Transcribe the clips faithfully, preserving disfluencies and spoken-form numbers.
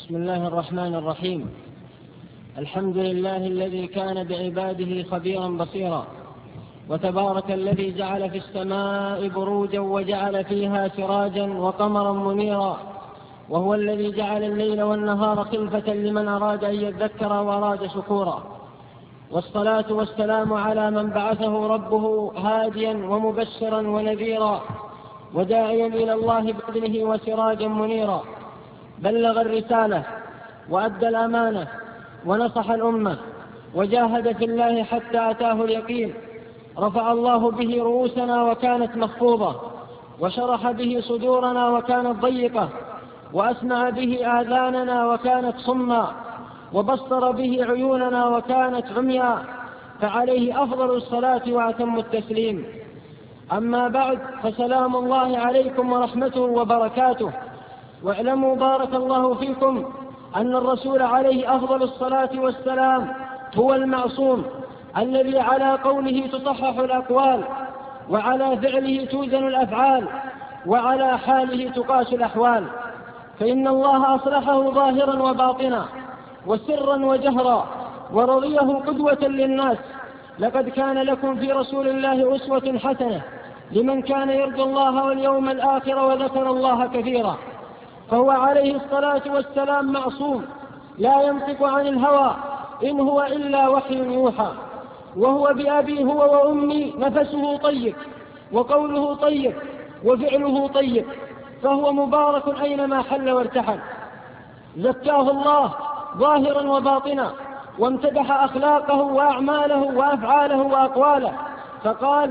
بسم الله الرحمن الرحيم. الحمد لله الذي كان بعباده خبيرا بصيرا، وتبارك الذي جعل في السماء بروجا وجعل فيها سراجا وقمرا منيرا، وهو الذي جعل الليل والنهار خلفة لمن أراد أن يذكر وأراد شكورا. والصلاة والسلام على من بعثه ربه هاديا ومبشرا ونذيرا وداعيا إلى الله بإذنه وسراجا منيرا. بلغ الرسالة وأدى الأمانة ونصح الأمة وجاهد في الله حتى أتاه اليقين. رفع الله به رؤوسنا وكانت مخفوضة، وشرح به صدورنا وكانت ضيقة، وأسمع به آذاننا وكانت صما، وبصر به عيوننا وكانت عميا، فعليه أفضل الصلاة وأتم التسليم. أما بعد، فسلام الله عليكم ورحمته وبركاته. واعلموا بارك الله فيكم أن الرسول عليه أفضل الصلاة والسلام هو المعصوم الذي على قوله تصحح الأقوال، وعلى فعله توزن الأفعال، وعلى حاله تقاس الأحوال. فإن الله أصلحه ظاهرا وباطنا وسرا وجهرا، ورضيه قدوة للناس. لقد كان لكم في رسول الله أسوة حسنة لمن كان يرجو الله واليوم الآخر وذكر الله كثيرا. فهو عليه الصلاة والسلام معصوم، لا ينطق عن الهوى، إن هو إلا وحي يوحى. وهو بأبي هو وأمي نفسه طيب، وقوله طيب، وفعله طيب، فهو مبارك أينما حل وارتحل. زكاه الله ظاهرا وباطنا، وامتدح أخلاقه وأعماله وأفعاله وأقواله، فقال: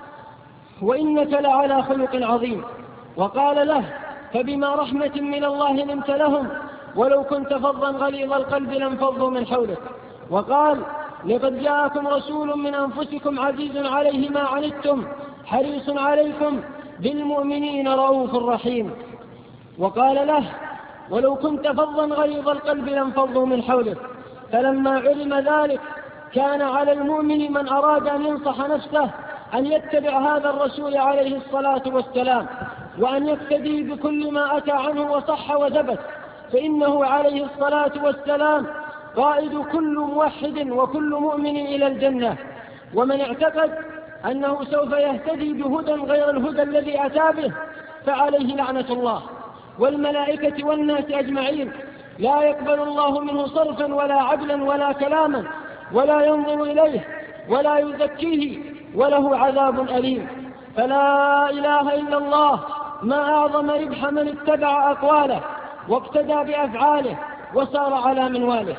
وإنك لعلى خلق عظيم. وقال له: فبما رحمة من الله لنت لهم، ولو كنت فظا غليظ القلب لانفضوا من حولك. وقال: لقد جاءكم رسول من أنفسكم عزيز عليه ما عنتم حريص عليكم بالمؤمنين رؤوف رحيم. وقال له: ولو كنت فظا غليظ القلب لانفضوا من حولك. فلما علم ذلك كان على المؤمن من أراد أن ينصح نفسه أن يتبع هذا الرسول عليه الصلاة والسلام، وأن يقتدي بكل ما أتى عنه وصح وثبت، فإنه عليه الصلاة والسلام قائد كل موحد وكل مؤمن إلى الجنة. ومن اعتقد أنه سوف يهتدي بهدى غير الهدى الذي أتى به فعليه لعنة الله والملائكة والناس أجمعين. لا يقبل الله منه صرفا ولا عدلا ولا كلاما، ولا ينظر إليه ولا يزكيه، وله عذاب أليم. فلا إله إلا الله، ما أعظم ربح من اتبع أقواله واقتدى بأفعاله وسار على منواله.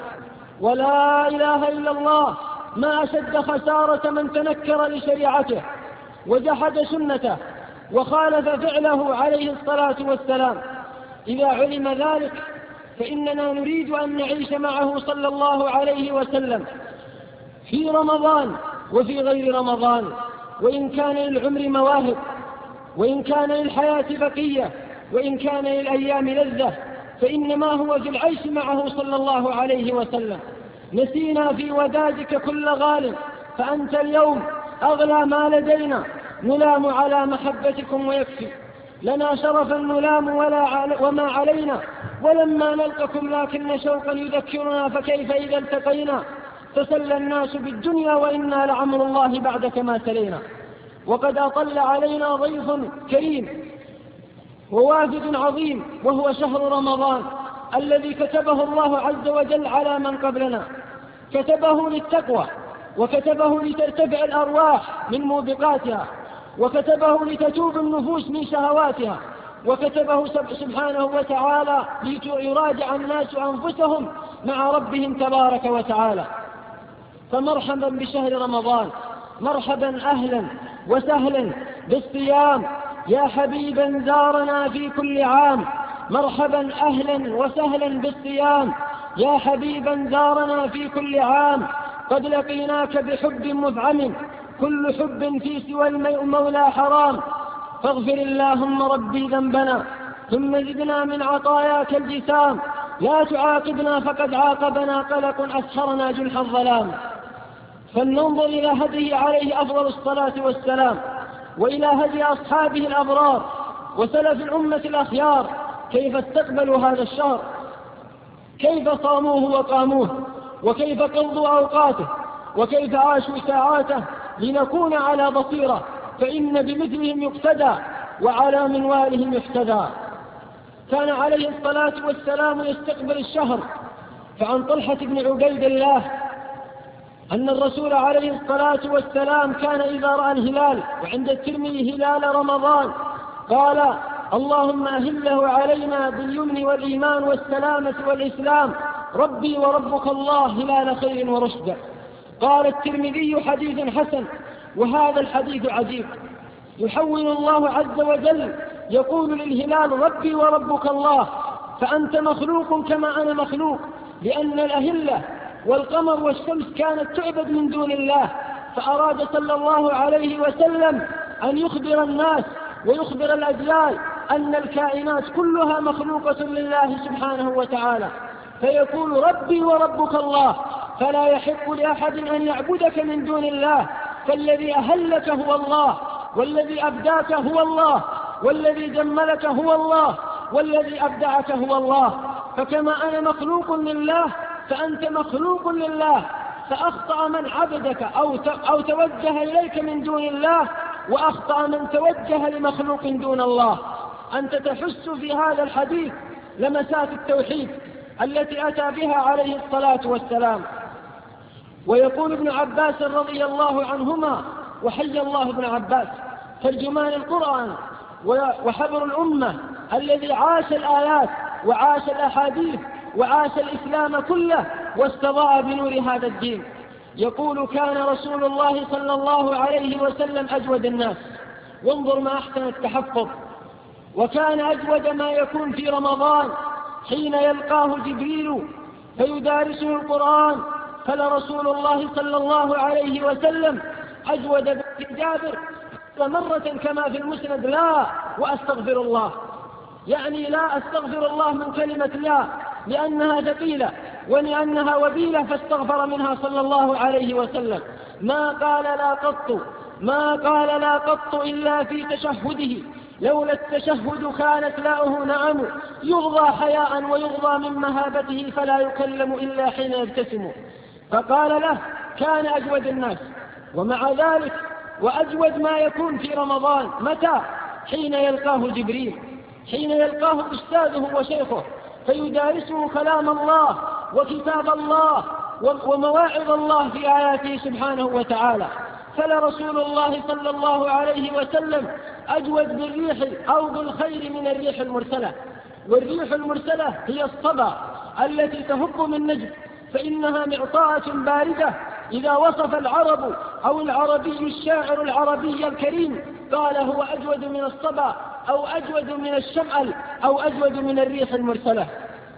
ولا إله إلا الله، ما أشد خسارة من تنكر لشريعته وجحد سنته وخالف فعله عليه الصلاة والسلام. إذا علم ذلك فإننا نريد أن نعيش معه صلى الله عليه وسلم في رمضان وفي غير رمضان، وإن كان للعمر مواهب، وإن كان للحياة بقية، وإن كان للأيام لذة، فإنما هو في العيش معه صلى الله عليه وسلم. نسينا في ودادك كل غال، فأنت اليوم أغلى ما لدينا، نلام على محبتكم ويكفي لنا شرفا نلام ولا وما علينا، ولما نلقكم لكن شوقا يذكرنا، فكيف إذا التقينا؟ تسلى الناس بالدنيا وإنا لعمر الله بعدك ما سلينا. وقد أطل علينا ضيف كريم ووافد عظيم، وهو شهر رمضان الذي كتبه الله عز وجل على من قبلنا. كتبه للتقوى، وكتبه لترتفع الأرواح من موبقاتها، وكتبه لتتوب النفوس من شهواتها، وكتبه سبحانه وتعالى ليراجع الناس أنفسهم مع ربهم تبارك وتعالى. فمرحبا بشهر رمضان، مرحبا أهلا وسهلا بالصيام يا حبيبا زارنا في كل عام. مرحبا أهلا وسهلا بالصيام يا حبيبا زارنا في كل عام. قد لقيناك بحب مفعم، كل حب في سوى المولى حرام. فاغفر اللهم ربي ذنبنا، ثم زدنا من عطاياك الجسام. لا تعاقبنا فقد عاقبنا قلق أسحرنا جنح الظلام. فلننظر إلى هديه عليه أفضل الصلاة والسلام، وإلى هدي أصحابه الأبرار وسلف الأمة الأخيار كيف استقبلوا هذا الشهر. كيف صاموه وقاموه، وكيف قضوا أوقاته، وكيف عاشوا ساعاته، لنكون على بصيرة، فإن بمثلهم يقتدى وعلى منوالهم يحتذى. كان عليه الصلاة والسلام يستقبل الشهر، فعن طلحة بن عبيد الله أن الرسول عليه الصلاة والسلام كان إذا رأى الهلال، وعند الترمذي هلال رمضان، قال: اللهم أهله علينا باليمن والإيمان والسلامة والإسلام، ربي وربك الله هلال خير ورشد. قال الترمذي: حديث حسن. وهذا الحديث عجيب، يحول الله عز وجل يقول للهلال: ربي وربك الله، فأنت مخلوق كما أنا مخلوق، لأن الأهلة والقمر والشمس كانت تعبد من دون الله، فأراد صلى الله عليه وسلم أن يخبر الناس ويخبر الأجيال أن الكائنات كلها مخلوقة لله سبحانه وتعالى، فيقول: ربي وربك الله، فلا يحق لأحد أن يعبدك من دون الله، فالذي أهلك هو الله، والذي أبداك هو الله، والذي جملك هو الله، والذي أبدعك هو الله. فكما أنا مخلوق لله فأنت مخلوق لله، فأخطأ من عبدك أو أو توجه إليك من دون الله، وأخطأ من توجه لمخلوق دون الله. أنت تحس في هذا الحديث لمسات التوحيد التي أتى بها عليه الصلاة والسلام. ويقول ابن عباس رضي الله عنهما، وحي الله ابن عباس، ترجمان القرآن وحبر الأمة، الذي عاش الآيات وعاش الأحاديث وعاش الإسلام كله واستضاء بنور هذا الدين، يقول: كان رسول الله صلى الله عليه وسلم أجود الناس. وانظر ما أحسن التحفظ. وكان أجود ما يكون في رمضان حين يلقاه جبريل فيدارسه القرآن. فلرسول الله صلى الله عليه وسلم أجود بجابر مرة كما في المسند: لا وأستغفر الله، يعني لا أستغفر الله من كلمة لا، لأنها ثقيلة ولأنها وبيلة، فاستغفر منها صلى الله عليه وسلم. ما قال لا قط، ما قال لا قط إلا في تشهده، لولا التشهد كانت لاؤه نعم، يغضى حياء ويغضى من مهابته، فلا يكلم إلا حين يبتسم. فقال له: كان أجود الناس. ومع ذلك وأجود ما يكون في رمضان متى؟ حين يلقاه جبريل، حين يلقاه أستاذه وشيخه فيدارسه كلام الله وكتاب الله ومواعظ الله في آياته سبحانه وتعالى. فلرسول الله صلى الله عليه وسلم أجود بالريح أو بالخير من الريح المرسلة. والريح المرسلة هي الصبا التي تهب من نجد، فإنها معطاءة باردة. إذا وصف العرب أو العربي الشاعر العربي الكريم قال: هو أجود من الصبا، أو أجود من الشمأل، أو أجود من الريح المرسلة.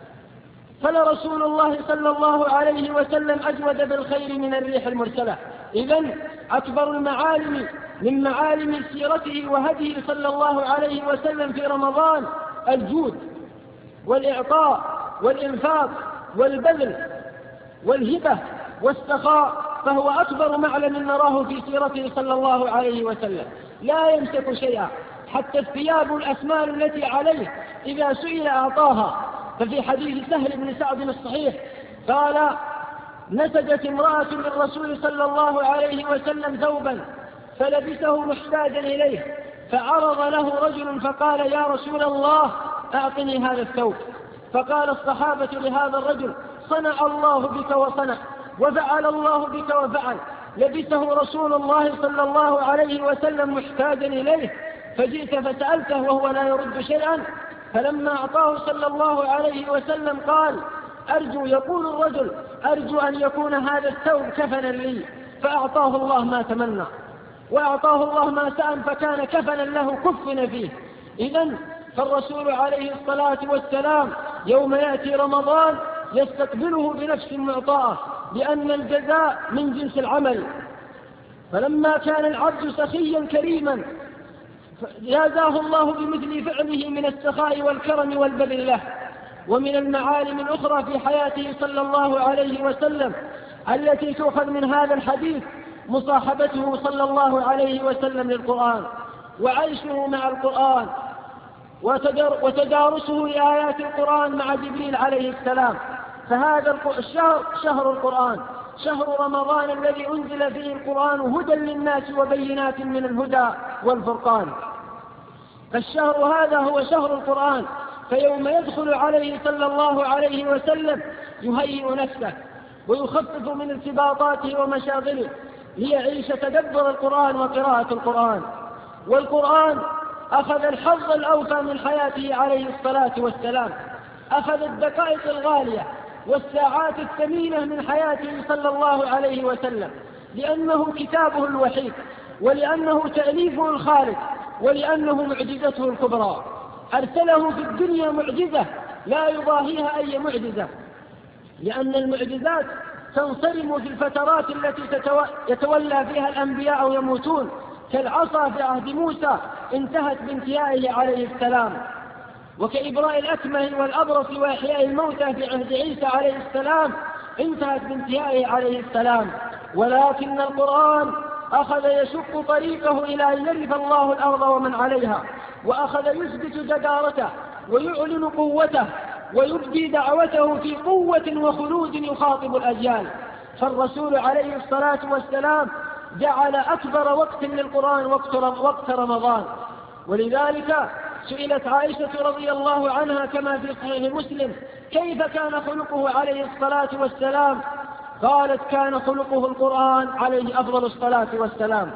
فلرسول الله صلى الله عليه وسلم أجود بالخير من الريح المرسلة. إذن أكبر المعالم من معالم سيرته وهديه صلى الله عليه وسلم في رمضان الجود والإعطاء والإنفاق والبذل والهبة والسخاء، فهو أكبر معلم نراه في سيرته صلى الله عليه وسلم. لا يمسك شيئا، حتى الثياب الأسمان التي عليه إذا سئل أعطاها. ففي حديث سهل بن سعد الصحيح قال: نسجت امرأة للرسول صلى الله عليه وسلم ثوبا فلبسه محتاجا إليه، فعرض له رجل فقال: يا رسول الله أعطني هذا الثوب. فقال الصحابة لهذا الرجل: صنع الله بك وصنع، وفعل الله بك وفعل. لبسه رسول الله صلى الله عليه وسلم محتاجا إليه، فجئت فسألته وهو لا يرد شيئا. فلما أعطاه صلى الله عليه وسلم قال: أرجو، يقول الرجل: أرجو أن يكون هذا الثوب كفنا لي، فأعطاه الله ما تمنى، وأعطاه الله ما سأل، فكان كفنا له كفن فيه. إذن فالرسول عليه الصلاة والسلام يوم يأتي رمضان يستقبله بنفس معطاء، لأن الجزاء من جنس العمل. فلما كان العبد سخيا كريما جازاه الله بمثل فعله من السخاء والكرم والبذل له. ومن المعالم الأخرى في حياته صلى الله عليه وسلم التي تؤخذ من هذا الحديث مصاحبته صلى الله عليه وسلم للقرآن، وعيشه مع القرآن، وتدارسه لآيات القرآن مع جبريل عليه السلام. فهذا الشهر شهر القرآن، شهر رمضان الذي أنزل فيه القرآن هدى للناس وبينات من الهدى والفرقان. فالشهر هذا هو شهر القرآن، فيوم يدخل عليه صلى الله عليه وسلم يهيئ نفسه ويخفف من ارتباطاته ومشاغله ليعيش تدبر القرآن وقراءة القرآن. والقرآن أخذ الحظ الأوفى من حياته عليه الصلاة والسلام، أخذ الدقائق الغالية والساعات الثمينة من حياته صلى الله عليه وسلم، لأنه كتابه الوحيد، ولأنه تأليفه الخالد، ولأنه معجزته الكبرى. أرسله في الدنيا معجزة لا يضاهيها أي معجزة، لأن المعجزات تنصرم في الفترات التي يتولى فيها الأنبياء أو يموتون، كالعصا في عهد موسى انتهت بانتهائه عليه السلام، وكإبراء الأكمه والأبرص وإحياء الموتى في عهد عيسى عليه السلام انتهت بانتهائه عليه السلام. ولكن القرآن أخذ يشق طريقه إلى أن يرث الله الأرض ومن عليها، وأخذ يثبت جدارته ويعلن قوته ويبدي دعوته في قوة وخلود يخاطب الأجيال. فالرسول عليه الصلاة والسلام جعل أكبر وقت للقرآن وقت رمضان. ولذلك سئلت عائشة رضي الله عنها كما في صحيح مسلم كيف كان خلقه عليه الصلاة والسلام؟ قالت كان خلقه القرآن عليه أفضل الصلاة والسلام،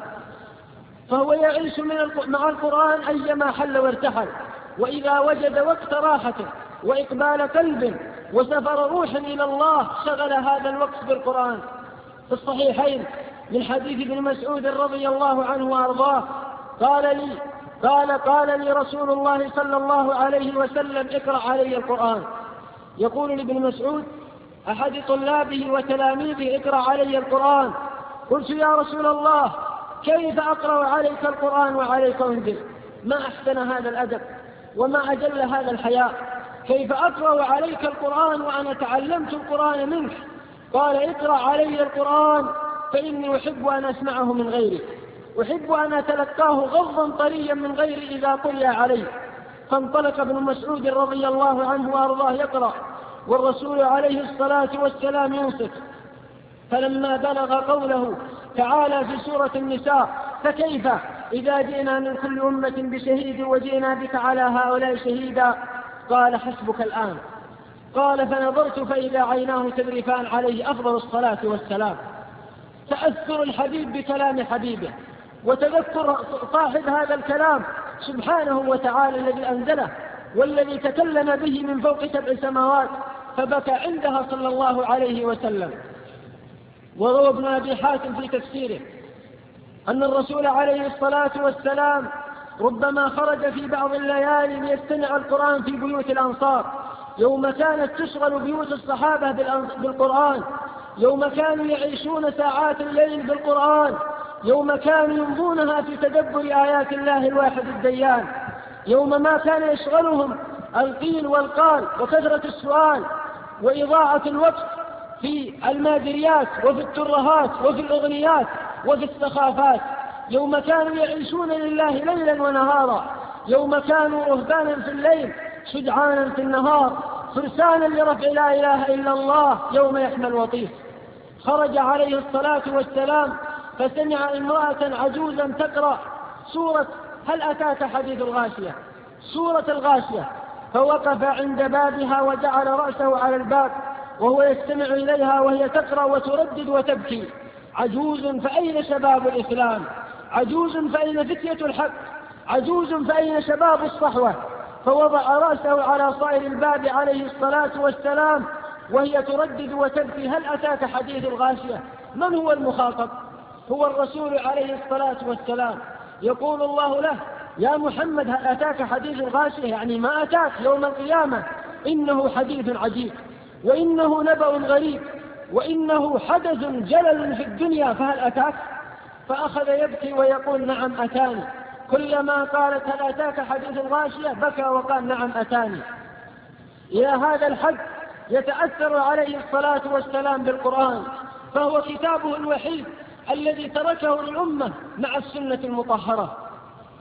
فهو يعيش مع القرآن أيما حل وارتحل، وإذا وجد وقت راحة وإقبال قلب وسفر روح إلى الله شغل هذا الوقت بالقرآن. في الصحيحين من حديث ابن مسعود رضي الله عنه وأرضاه قال لي قال قال لي رسول الله صلى الله عليه وسلم اقرأ علي القرآن. يقول لابن مسعود أحد طلابه وتلاميذه اقرأ علي القرآن. قلت يا رسول الله كيف أقرأ عليك القرآن وعليك أنزل؟ ما أحسن هذا الأدب وما أجل هذا الحياء، كيف أقرأ عليك القرآن وأنا تعلمت القرآن منك؟ قال اقرأ علي القرآن فإني أحب أن أسمعه من غيري، أحب أن أتلقاه غضا طريا من غيري إذا قرئ عليه. فانطلق ابن مسعود رضي الله عنه وأرضاه يقرأ والرسول عليه الصلاة والسلام ينصت. فلما بلغ قوله تعالى في سورة النساء فكيف إذا جئنا من كل أمة بشهيد وجئنا بك على هؤلاء شهيدا، قال حسبك الآن. قال فنظرت فإذا عيناه تذرفان عليه أفضل الصلاة والسلام. تأثر الحبيب بكلام حبيبه وتذكر صاحب هذا الكلام سبحانه وتعالى الذي أنزله والذي تكلم به من فوق سبع سماوات، فبكى عندها صلى الله عليه وسلم. وروى ابن أبي حاتم في تفسيره أن الرسول عليه الصلاة والسلام ربما خرج في بعض الليالي ليستمع القرآن في بيوت الأنصار، يوم كانت تشغل بيوت الصحابة بالقرآن، يوم كانوا يعيشون ساعات الليل بالقرآن، يوم كانوا يمضونها في تدبر آيات الله الواحد الديان، يوم ما كان يشغلهم القيل والقال وكثرة السؤال وإضاعة الوقت في المادريات وفي الترهات وفي الأغنيات وفي السخافات، يوم كانوا يعيشون لله ليلا ونهارا، يوم كانوا رهبانا في الليل شجعانا في النهار، فرسانا لرفع لا إله إلا الله يوم يحمل وطيس. خرج عليه الصلاة والسلام فسمع امرأة عجوزا تقرأ سورة هل أتاك حديث الغاشية، سورة الغاشية، فوقف عند بابها وجعل رأسه على الباب وهو يستمع إليها وهي تقرأ وتردد وتبكي. عجوز فأين شباب الإسلام؟ عجوز فأين فتية الحق؟ عجوز فأين شباب الصحوة؟ فوضع رأسه على صائر الباب عليه الصلاة والسلام وهي تردد وتبكي هل أتاك حديث الغاشية. من هو المخاطب؟ هو الرسول عليه الصلاة والسلام. يقول الله له يا محمد هل أتاك حديث الغاشية، يعني ما أتاك يوم القيامة، إنه حديث عجيب وإنه نبأ غريب وإنه حدث جلل في الدنيا فهل أتاك؟ فأخذ يبكي ويقول نعم أتاني، كلما قالت هل أتاك حديث الغاشية بكى وقال نعم أتاني. إلى هذا الحد يتأثر عليه الصلاة والسلام بالقرآن، فهو كتابه الوحيد الذي تركه للأمة مع السنة المطهرة.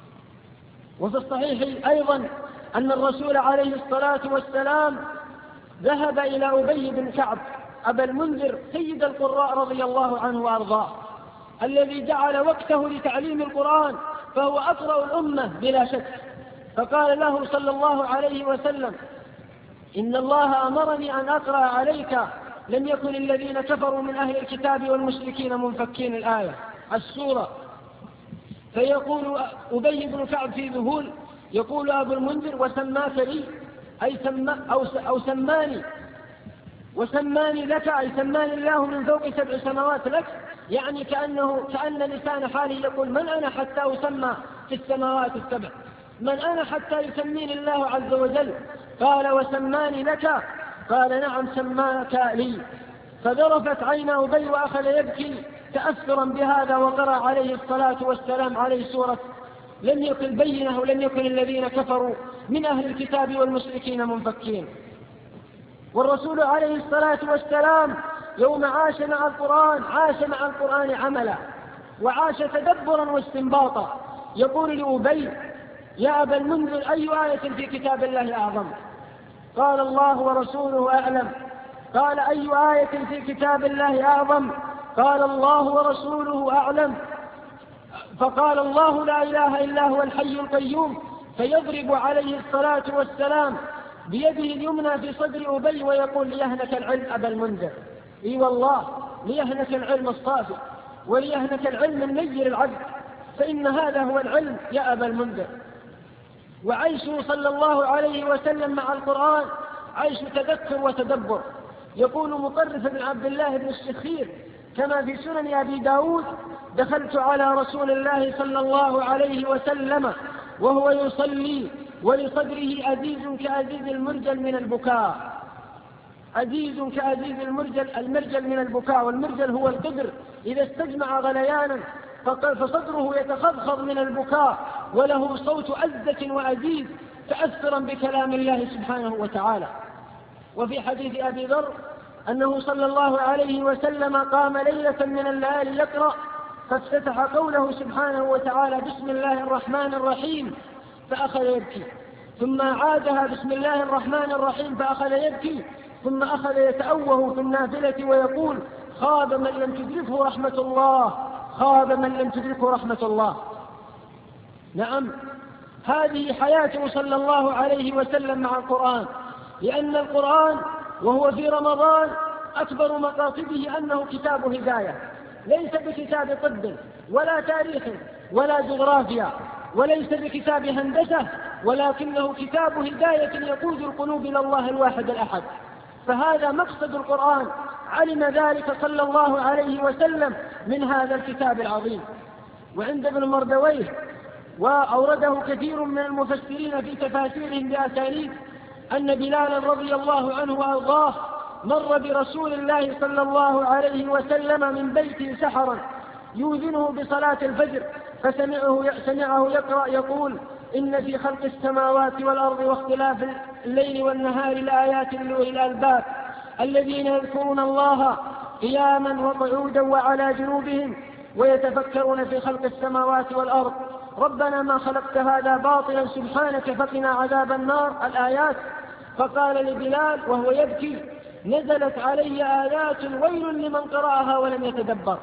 وفي الصحيح أيضا أن الرسول عليه الصلاة والسلام ذهب إلى أبي بن كعب أبا المنذر سيد القراء رضي الله عنه وأرضاه، الذي جعل وقته لتعليم القرآن، فهو أقرأ الأمة بلا شك. فقال له صلى الله عليه وسلم: إن الله أمرني أن أقرأ عليك لم يكن الذين كفروا من أهل الكتاب والمشركين منفكين، الآية السورة. فيقول أبي بن كعب في ذهول، يقول أبو المنذر: وسماك لي أي سما أو, أو سماني وسماني لك أي سماني الله من فوق سبع سماوات لك، يعني كأنه كأن لسان حالي يقول: من أنا حتى أسمى في السماوات السبع؟ من أنا حتى يسميني الله عز وجل؟ قال: وسماني لك؟ قال: نعم سماك لي. فذرفت عين أبي وأخذ يبكي تأثرا بهذا، وقرأ عليه الصلاة والسلام عليه سورة لم يكن بينه ولم يكن الذين كفروا من أهل الكتاب والمشركين منفكين. والرسول عليه الصلاة والسلام يوم عاش مع القرآن عاش مع القرآن عملا، وعاش تدبرا واستنباطا. يقول لأبي: يا أبا المنذر، أي آية في كتاب الله أعظم؟ قال: الله ورسوله أعلم. قال: أي آية في كتاب الله أعظم؟ قال: الله ورسوله أعلم. فقال: الله لا إله إلا هو الحي القيوم. فيضرب عليه الصلاة والسلام بيده اليمنى في صدر أبي ويقول: ليهنك العلم أبا المنذر. إي والله، ليهنك العلم الصافي، وليهنك العلم النير العبد، فإن هذا هو العلم يا أبا المنذر. وعيشه صلى الله عليه وسلم مع القرآن عيش تذكر وتدبر. يقول مطرف بن عبد الله بن الشخير كما في سنن أبي داود: دخلت على رسول الله صلى الله عليه وسلم وهو يصلي ولصدره أزيز كأزيز المرجل من البكاء. أزيز كأزيز المرجل المرجل من البكاء، والمرجل هو القدر إذا استجمع غليانا فصدره يتخضخض من البكاء، وله صوت أزة وأزيز تأثرا بكلام الله سبحانه وتعالى. وفي حديث أبي ذر أنه صلى الله عليه وسلم قام ليلة من الليالي يقرأ، فافتتح قوله سبحانه وتعالى: بسم الله الرحمن الرحيم، فأخذ يبكي، ثم عادها بسم الله الرحمن الرحيم فأخذ يبكي، ثم أخذ يتأوه في النافلة ويقول: خاب من لم تدركه رحمة الله، خاب من لم تدركه رحمة الله. نعم، هذه حياته صلى الله عليه وسلم مع القرآن، لأن القرآن وهو في رمضان أكبر مقاصده أنه كتاب هداية، ليس بكتاب طب ولا تاريخ ولا جغرافيا، وليس بكتاب هندسة، ولكنه كتاب هداية يقود القلوب إلى الله الواحد الأحد. فهذا مقصد القرآن، علم ذلك صلى الله عليه وسلم من هذا الكتاب العظيم. وعند ابن مردويه وأورده كثير من المفسرين في تفاسيرهم بأسانيد أن بلالا رضي الله عنه وأرضاه مر برسول الله صلى الله عليه وسلم من بيته سحرا يؤذنه بصلاة الفجر، فسمعه سمعه يقرأ يقول: إن في خلق السماوات والأرض واختلاف الليل والنهار لآيات لأولي الألباب الذين يذكرون الله قياما وقعودا وعلى جنوبهم ويتفكرون في خلق السماوات والأرض ربنا ما خلقت هذا باطلا سبحانك فقنا عذاب النار، الآيات. فقال لبلال وهو يبكي: نزلت علي آيات ويل لمن قرأها ولم يتدبر،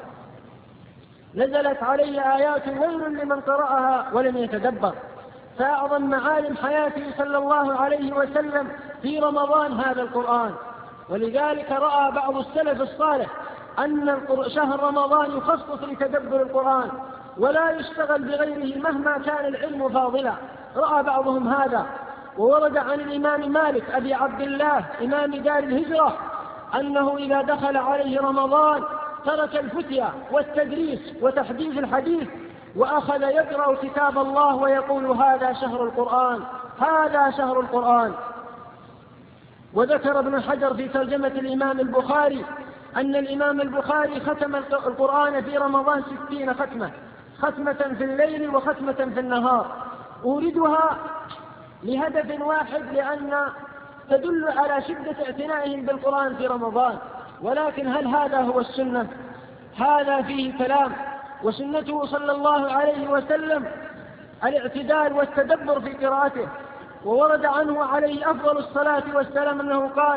نزلت علي آيات ويل لمن قرأها ولم يتدبر. فأعظم معالم حياته صلى الله عليه وسلم في رمضان هذا القرآن. ولذلك رأى بعض السلف الصالح أن شهر رمضان يخصص لتدبر القرآن ولا يشتغل بغيره مهما كان العلم فاضلا، رأى بعضهم هذا. وورد عن الإمام مالك أبي عبد الله إمام دار الهجرة أنه إذا دخل عليه رمضان ترك الفتية والتدريس وتحديث الحديث وأخذ يقرأ كتاب الله ويقول: هذا شهر القرآن، هذا شهر القرآن. وذكر ابن حجر في ترجمة الإمام البخاري أن الإمام البخاري ختم القرآن في رمضان ستين ختمة، ختمة في الليل وختمة في النهار. أوردها لهدف واحد، لأن تدل على شدة اعتنائهم بالقرآن في رمضان. ولكن هل هذا هو السنة؟ هذا فيه كلام. وسنته صلى الله عليه وسلم الاعتدال والتدبر في قراءته. وورد عنه عليه أفضل الصلاة والسلام أنه قال: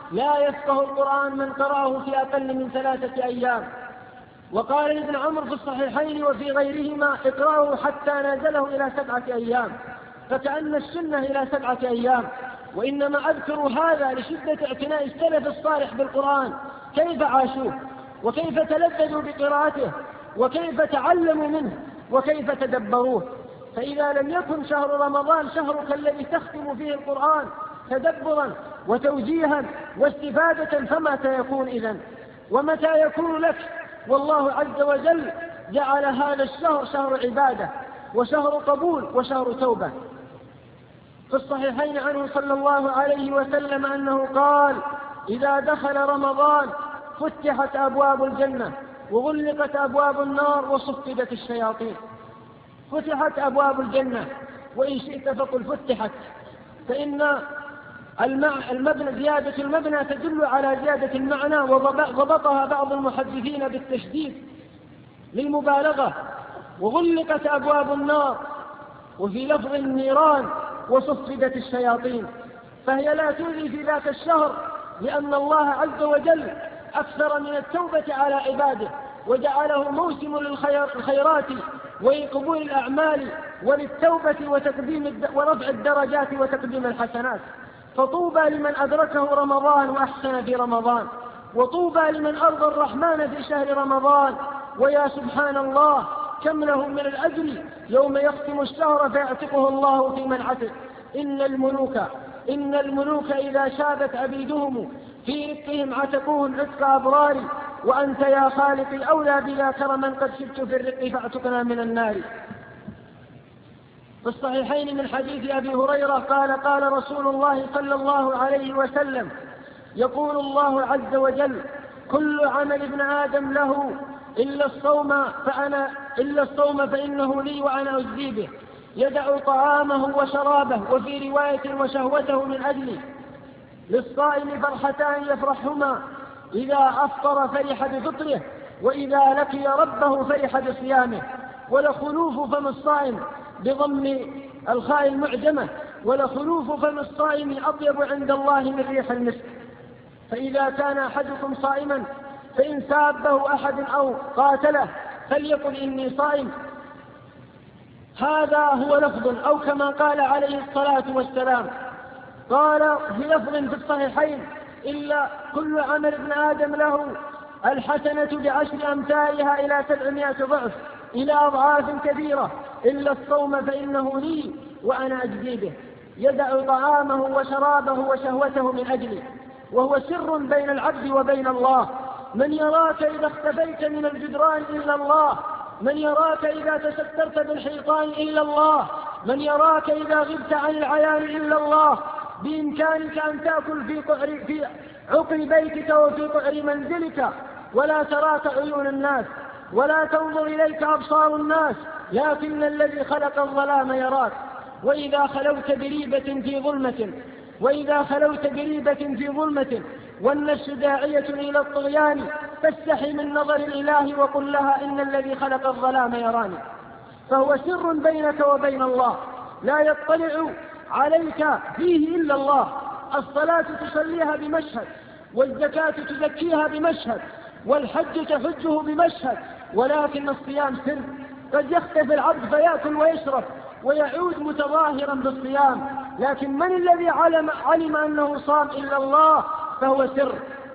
لا يفقه القرآن من قرأه في أقل من ثلاثة أيام. وقال ابن عمرو في الصحيحين وفي غيرهما اقرأه حتى نازله إلى سبعة أيام، فكأن السنة إلى سبعة أيام. وإنما أذكر هذا لشدة اعتناء السلف الصالح بالقرآن، كيف عاشوه وكيف تلذذوا بقراءته وكيف تعلموا منه وكيف تدبروه. فإذا لم يكن شهر رمضان شهرك الذي تختم فيه القرآن تدبرا وتوجيها واستفادة، فمتى يكون إذن؟ ومتى يكون لك؟ والله عز وجل جعل هذا الشهر شهر عبادة وشهر قبول وشهر توبة. في الصحيحين عنه صلى الله عليه وسلم أنه قال: إذا دخل رمضان فتحت أبواب الجنة وغلقت أبواب النار وصفدت الشياطين. فتحت أبواب الجنة، وإن شئت فقل فتحت، فإن المبنى زيادة المبنى تدل على زيادة المعنى، وضبطها بعض المحدثين بالتشديد للمبالغة. وغلقت أبواب النار، وفي لفظ النيران وصفدت الشياطين. فهي لا تؤذي في ذاك الشهر، لأن الله عز وجل أكثر من التوبة على عباده، وجعله موسم للخيرات وقبول الأعمال وللتوبة وتقديم ورفع الدرجات وتقديم الحسنات. فطوبى لمن أدركه رمضان وأحسن في رمضان، وطوبى لمن أرضى الرحمن في شهر رمضان. ويا سبحان الله كم له من الأجر يوم يختم الشهر فيعتقه الله في من عتق. إن الملوك إن الملوك إذا شابت عبيدهم في رقهم عتقوهم عتق أبرار، وأنت يا خالقي أولى بلا كرما قد شبت في الرق فاعتقنا من النار. في الصحيحين من حديث أبي هريرة قال: قال رسول الله صلى الله عليه وسلم: يقول الله عز وجل: كل عمل ابن آدم له إلا الصوم فأنا إلا الصوم فإنه لي وأنا أجزي به. يدع طعامه وشرابه، وفي رواية وشهوته من أجلي. للصائم فرحتان يفرحهما: إذا أفطر فرح بفطره، وإذا لقي ربه فرح بصيامه. ولخلوف فم الصائم بضم الخاء المعجمة، ولخلوف فم الصائم أطيب عند الله من ريح المسك. فإذا كان أحدكم صائما فإن سابه أحد أو قاتله فليقل إني صائم. هذا هو لفظ، أو كما قال عليه الصلاة والسلام. قال في لفظ في الصحيحين: إلا كل عمل ابن آدم له الحسنة بعشر أمثالها إلى سبعمائة ضعف إلى أضعاف كثيرة، إلا الصوم فإنه لي وأنا أجزي به. يدع طعامه وشرابه وشهوته من أجلي. وهو سر بين العبد وبين الله. من يراك إذا اختفيت من الجدران إلا الله، من يراك إذا تسترت بالحيطان إلا الله، من يراك إذا غبت عن العيان إلا الله. بإمكانك أن تأكل في قعر في عقر بيتك وفي قعر منزلك، ولا تراك عيون الناس ولا تنظر إليك أبصار الناس، لكن الذي خلق الظلام يراك. وإذا خلوت بريبة في ظلمة وإذا خلوت بريبة في ظلمة والنفس داعية إلى الطغيان، فاستحي من نظر الإله وقل لها إن الذي خلق الظلام يراني. فهو سر بينك وبين الله لا يطلع عليك فيه إلا الله. الصلاة تصليها بمشهد، والزكاة تزكيها بمشهد، والحج تحجه بمشهد، ولكن الصيام سر. قد يختفي العبد فيأكل ويشرب ويعود متظاهرا بالصيام، لكن من الذي علم, علم أنه صام إلا الله؟ فهو سر.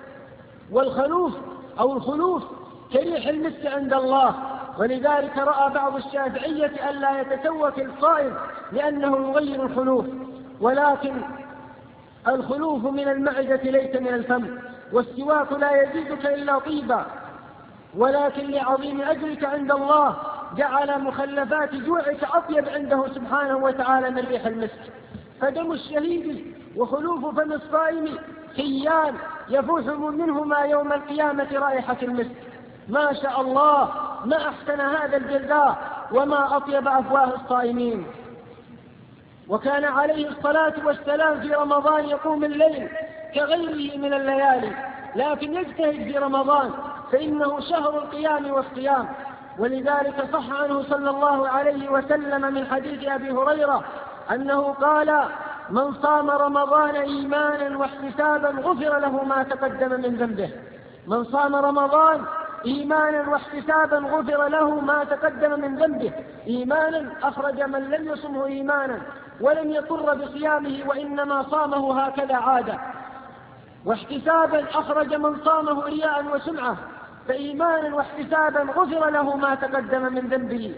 والخلوف أو الخلوف كريح المسك عند الله، ولذلك رأى بعض الشافعية ألا يتسوك الصائم لأنه يغير الخلوف. ولكن الخلوف من المعدة ليس من الفم، والسواك لا يزيدك إلا طيبا، ولكن لعظيم أجرك عند الله جعل مخلفات جوعك أطيب عنده سبحانه وتعالى من ريح المسك. فدم الشهيد وخلوف فم الصائم خيان يفوح منهما يوم القيامة رائحة المسك. ما شاء الله، ما أحسن هذا الجزاء وما أطيب أفواه الصائمين. وكان عليه الصلاة والسلام في رمضان يقوم الليل كغيره من الليالي، لكن يجتهد في رمضان فإنه شهر القيام والصيام. ولذلك صح عنه صلى الله عليه وسلم من حديث أبي هريرة أنه قال: من صام رمضان إيمانا واحتسابا غفر له ما تقدم من ذنبه. من صام رمضان إيمانا واحتسابا غفر له ما تقدم من ذنبه. إيمانا أخرج من لم يصمه إيمانا ولم يضر بصيامه وإنما صامه هكذا عادة. واحتسابا أخرج من صامه رياء وسمعة، فإيمانا واحتسابا غفر له ما تقدم من ذنبه.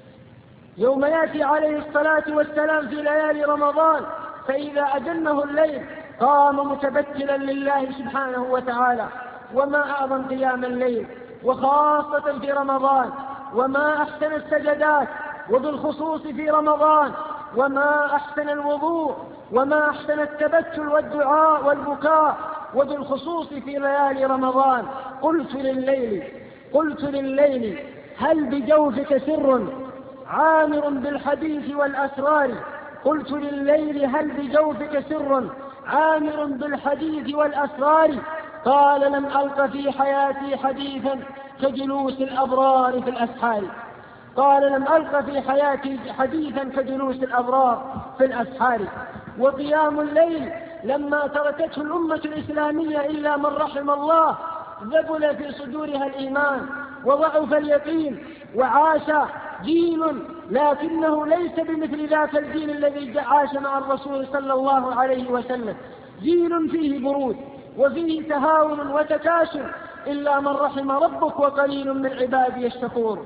يوم يأتي عليه الصلاة والسلام في ليالي رمضان فإذا أجنه الليل قام متبتلا لله سبحانه وتعالى. وما أعظم قيام الليل وخاصة في رمضان، وما أحسن السجدات وبالخصوص في رمضان، وما أحسن الوضوء، وما أحسن التبتل والدعاء والبكاء وبالخصوص في ليالي رمضان. قلت لليل قلت لليل هل بجوفك سر عامر بالحديث والأسرار. قلت لليل هل بجوفك سر عامر بالحديث والأسرار. قال لم ألق في حياتي حديثا كجلوس الأبرار في الأسحار. قال لم ألق في حياتي حديثا كجلوس الأبرار في الأسحار. وقيام الليل لما تركته الأمة الإسلامية إلا من رحم الله ذبل في صدورها الإيمان وضعف اليقين، وعاش جيل لكنه ليس بمثل ذاك الجيل الذي عاش مع الرسول صلى الله عليه وسلم. جيل فيه برود وفيه تهاون وتكاسل إلا من رحم ربك وقليل من عبادي الشكور.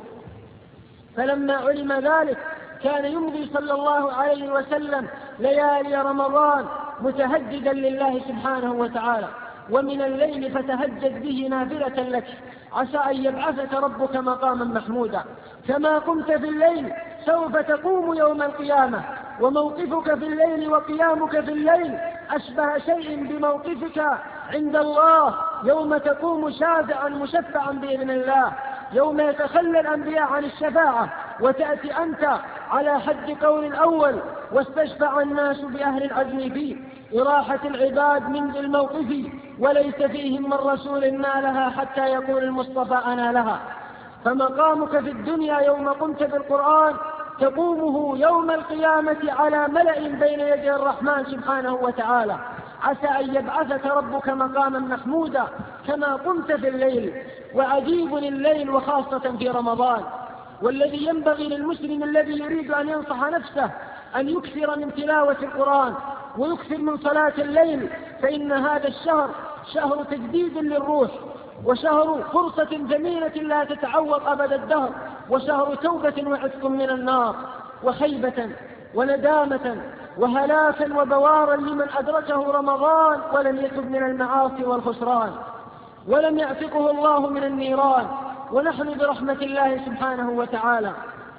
فلما علم ذلك كان يمضي صلى الله عليه وسلم ليالي رمضان متهجدا لله سبحانه وتعالى. ومن الليل فتهجد به نافلة لك عسى أن يبعثك ربك مقاما محمودا. كما قمت في الليل سوف تقوم يوم القيامة. وموقفك في الليل وقيامك في الليل أشبه شيء بموقفك عند الله يوم تقوم شافعا مشفعا بإذن الله، يوم يتخلى الأنبياء عن الشفاعة وتأتي أنت على حد قول الأول واستشفع الناس بأهل العزم فيه إراحة العباد من ذي الموقف وليس فيهم من رسول نالها حتى يقول المصطفى أنا لها. فمقامك في الدنيا يوم قمت بالقرآن تقومه يوم القيامة على ملأ بين يدي الرحمن سبحانه وتعالى. عسى أن يبعثك ربك مقاما محمودا كما قمت في الليل. وعجيب الليل وخاصة في رمضان. والذي ينبغي للمسلم الذي يريد أن ينصح نفسه أن يكثر من تلاوة القرآن ويكثر من صلاة الليل، فإن هذا الشهر شهر تجديد للروح، وشهر فرصة ثمينة لا تتعوض أبد الدهر، وشهر توبة وعتق من النار، وخيبة وندامة وهلاكا وبوارا لمن أدركه رمضان ولم يتب من المعاصي والخسران ولم يعتقه الله من النيران. ونحن برحمة الله سبحانه وتعالى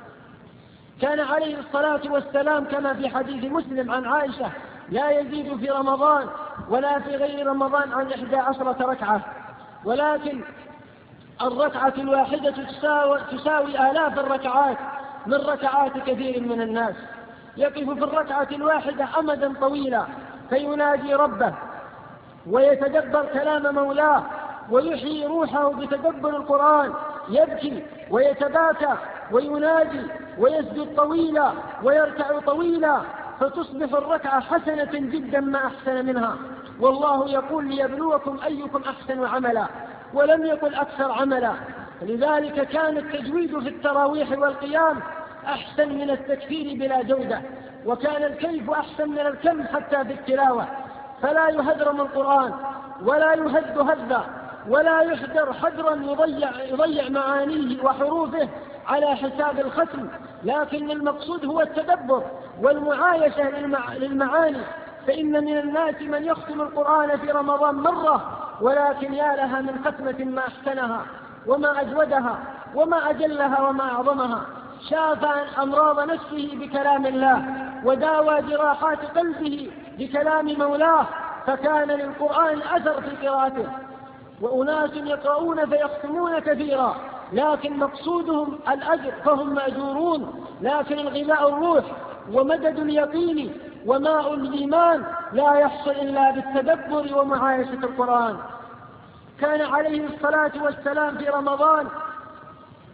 كان عليه الصلاة والسلام كما في حديث مسلم عن عائشة لا يزيد في رمضان ولا في غير رمضان عن إحدى عشرة ركعة، ولكن الركعة الواحدة تساوي, تساوي آلاف الركعات من ركعات كثير من الناس. يقف في الركعة الواحدة أمدا طويلا فينادي ربه ويتدبر كلام مولاه ويحيي روحه بتدبر القرآن، يبكي ويتباكى وينادي ويسجد طويلا ويركع طويلا، فتصبح الركعة حسنة جدا ما أحسن منها. والله يقول ليبلوكم أيكم أحسن عملا، ولم يقل أكثر عملا. لذلك كان التجويد في التراويح والقيام أحسن من التكفير بلا جودة، وكان الكيف أحسن من الكم حتى في التلاوة. فلا يهدرم القرآن ولا يهد هذا ولا يحذر حذرا يضيع, يضيع معانيه وحروفه على حساب الختم، لكن المقصود هو التدبر والمعايشة للمعاني. فإن من الناس من يختم القرآن في رمضان مرة، ولكن يا لها من ختمة ما أحسنها وما أجودها وما أجلها وما أعظمها. شاف أمراض نفسه بكلام الله وداوى جراحات قلبه بكلام مولاه، فكان للقرآن أثر في قراءته. وأناس يقرؤون فيختمون كثيرا لكن مقصودهم الأجر فهم مأجورون، لكن الغذاء الروح ومدد اليقين وماء الإيمان لا يحصل إلا بالتدبر ومعايشة القرآن. كان عليه الصلاة والسلام في رمضان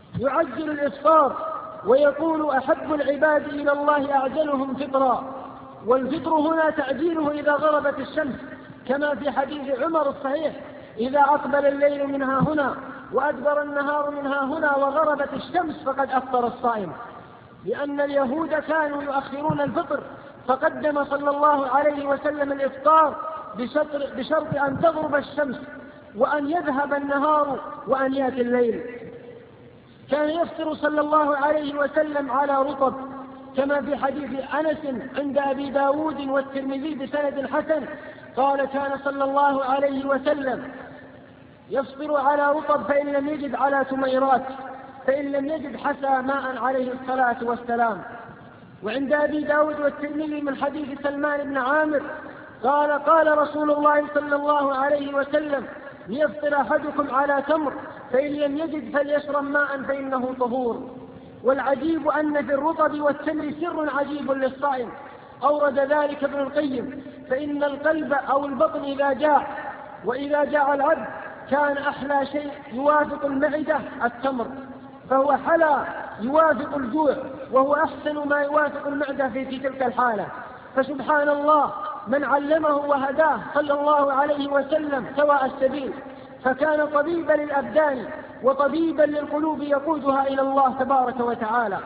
يعجل الإفطار ويقول أحب العباد إلى الله أعجلهم فطرا، والفطر هنا تعجيله إذا غربت الشمس، كما في حديث عمر الصحيح: إذا أقبل الليل منها هنا وأدبر النهار منها هنا وغربت الشمس فقد أفطر الصائم. لأن اليهود كانوا يؤخرون الفطر، فقدم صلى الله عليه وسلم الإفطار بشرط, بشرط أن تغرب الشمس وأن يذهب النهار وأن يأتي الليل. كان يفطر صلى الله عليه وسلم على رطب، كما في حديث أنس عند أبي داود والترمذي بسند حسن قال: كان صلى الله عليه وسلم يفطر على رطب، فإن لم يجد على تميرات، فإن لم يجد حسى ماء عليه الصلاة والسلام. وعند أبي داود والترمذي من حديث سلمان بن عامر قال: قال رسول الله صلى الله عليه وسلم: ليفطر أحدكم على تمر، فإن لم يجد فليشرب ماء فإنه طهور. والعجيب أن في الرطب والتمر سر عجيب للصائم، أورد ذلك ابن القيم: فإن القلب أو البطن إذا جاع، وإذا جاع العبد كان أحلى شيء يوافق المعدة التمر، فهو حلا يوافق الجوع، وهو أحسن ما يوافق المعدة في, في تلك الحالة. فسبحان الله من علمه وهداه صلى الله عليه وسلم سواء السبيل، فكان طبيبا للأبدان وطبيبا للقلوب يقودها إلى الله تبارك وتعالى.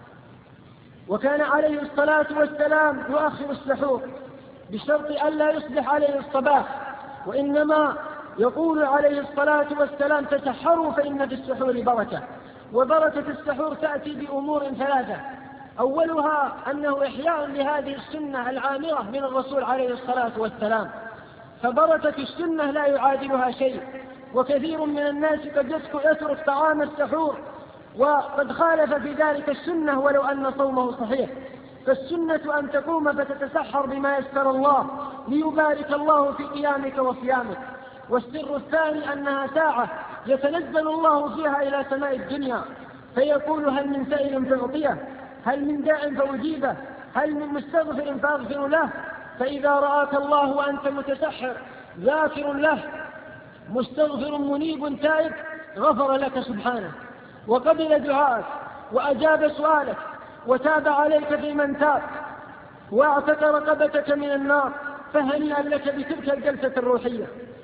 وكان عليه الصلاة والسلام يؤخر السحور بشرط ألا يصبح عليه الصباح، وإنما يقول عليه الصلاة والسلام: تسحروا فإن في السحور بركة. وبركة السحور تأتي بأمور ثلاثة: أولها أنه إحياء لهذه السنة العامرة من الرسول عليه الصلاة والسلام، فبركة السنة لا يعادلها شيء. وكثير من الناس قد يترك طعام السحور وقد خالف في ذلك السنة ولو أن صومه صحيح. فالسنة أن تقوم فتتسحر بما يسر الله ليبارك الله في قيامك وصيامك. والسر الثاني أنها ساعة يتنزل الله فيها إلى سماء الدنيا فيقول: هل من سائل فأعطيه، هل من داع فأجيبه، هل من مستغفر فأغفر له. فإذا رآك الله وأنت متسحر ذاكر له مستغفر منيب تائب غفر لك سبحانه وقبل دعاءك وأجاب سؤالك وتاب عليك في من تاب واعتق رقبتك من النار، فهنيئا لك بتلك الجلسة الروحية.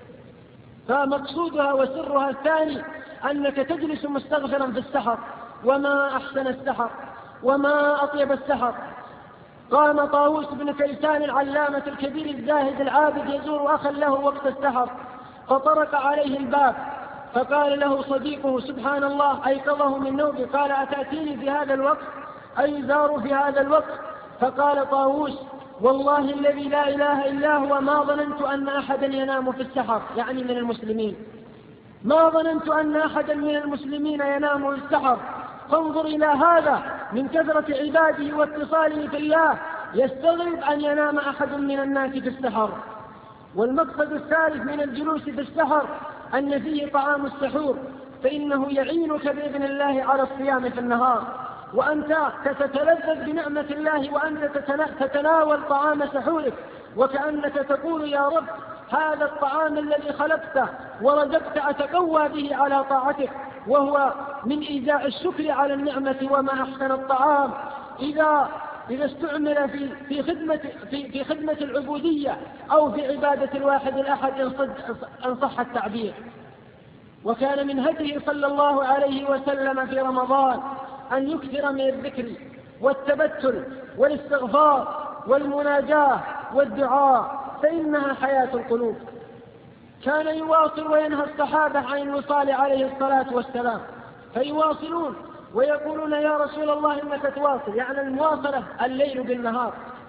فمقصودها وسرها الثاني أنك تجلس مستغفرا في السحر، وما أحسن السحر وما أطيب السحر. قام طاووس بن كيسان العلامة الكبير الزاهد العابد يزور أخا له وقت السحر، فطرق عليه الباب فقال له صديقه: سبحان الله، أيقظه من نومه. قال: أتأتيني في هذا الوقت؟ أي زار في هذا الوقت؟ فقال طاووس: والله الذي لا إله إلا هو ما ظننت أن أحدا ينام في السحر، يعني من المسلمين، ما ظننت أن أحدا من المسلمين ينام في السحر. فانظر إلى هذا من كثرة عباده واتصاله في الله، يستغرب أن ينام أحد من الناس في السحر. والمقصد الثالث من الجلوس في السحر أن فيه طعام السحور، فإنه يعينك بإذن الله على الصيام في النهار، وأنت تتلذذ بنعمة الله وأنت تتناول طعام سحورك، وكأنك تقول: يا رب، هذا الطعام الذي خلقته ورزقت أتقوى به على طاعتك، وهو من إيزاع الشكر على النعمة. وما أحسن الطعام إذا إذا استعمل في في خدمة في في خدمة العبودية أو في عبادة الواحد الأحد إن صح التعبير. وكان من هديه صلى الله عليه وسلم في رمضان أن يكثر من الذكر والتبتل والاستغفار والمناجاة والدعاء، فإنها حياة القلوب. كان يواصل وينهى الصحابة عن الوصال عليه الصلاة والسلام، فيواصلون ويقولون: يا رسول الله إنك تواصل، يعني المواصلة الليل بالنهار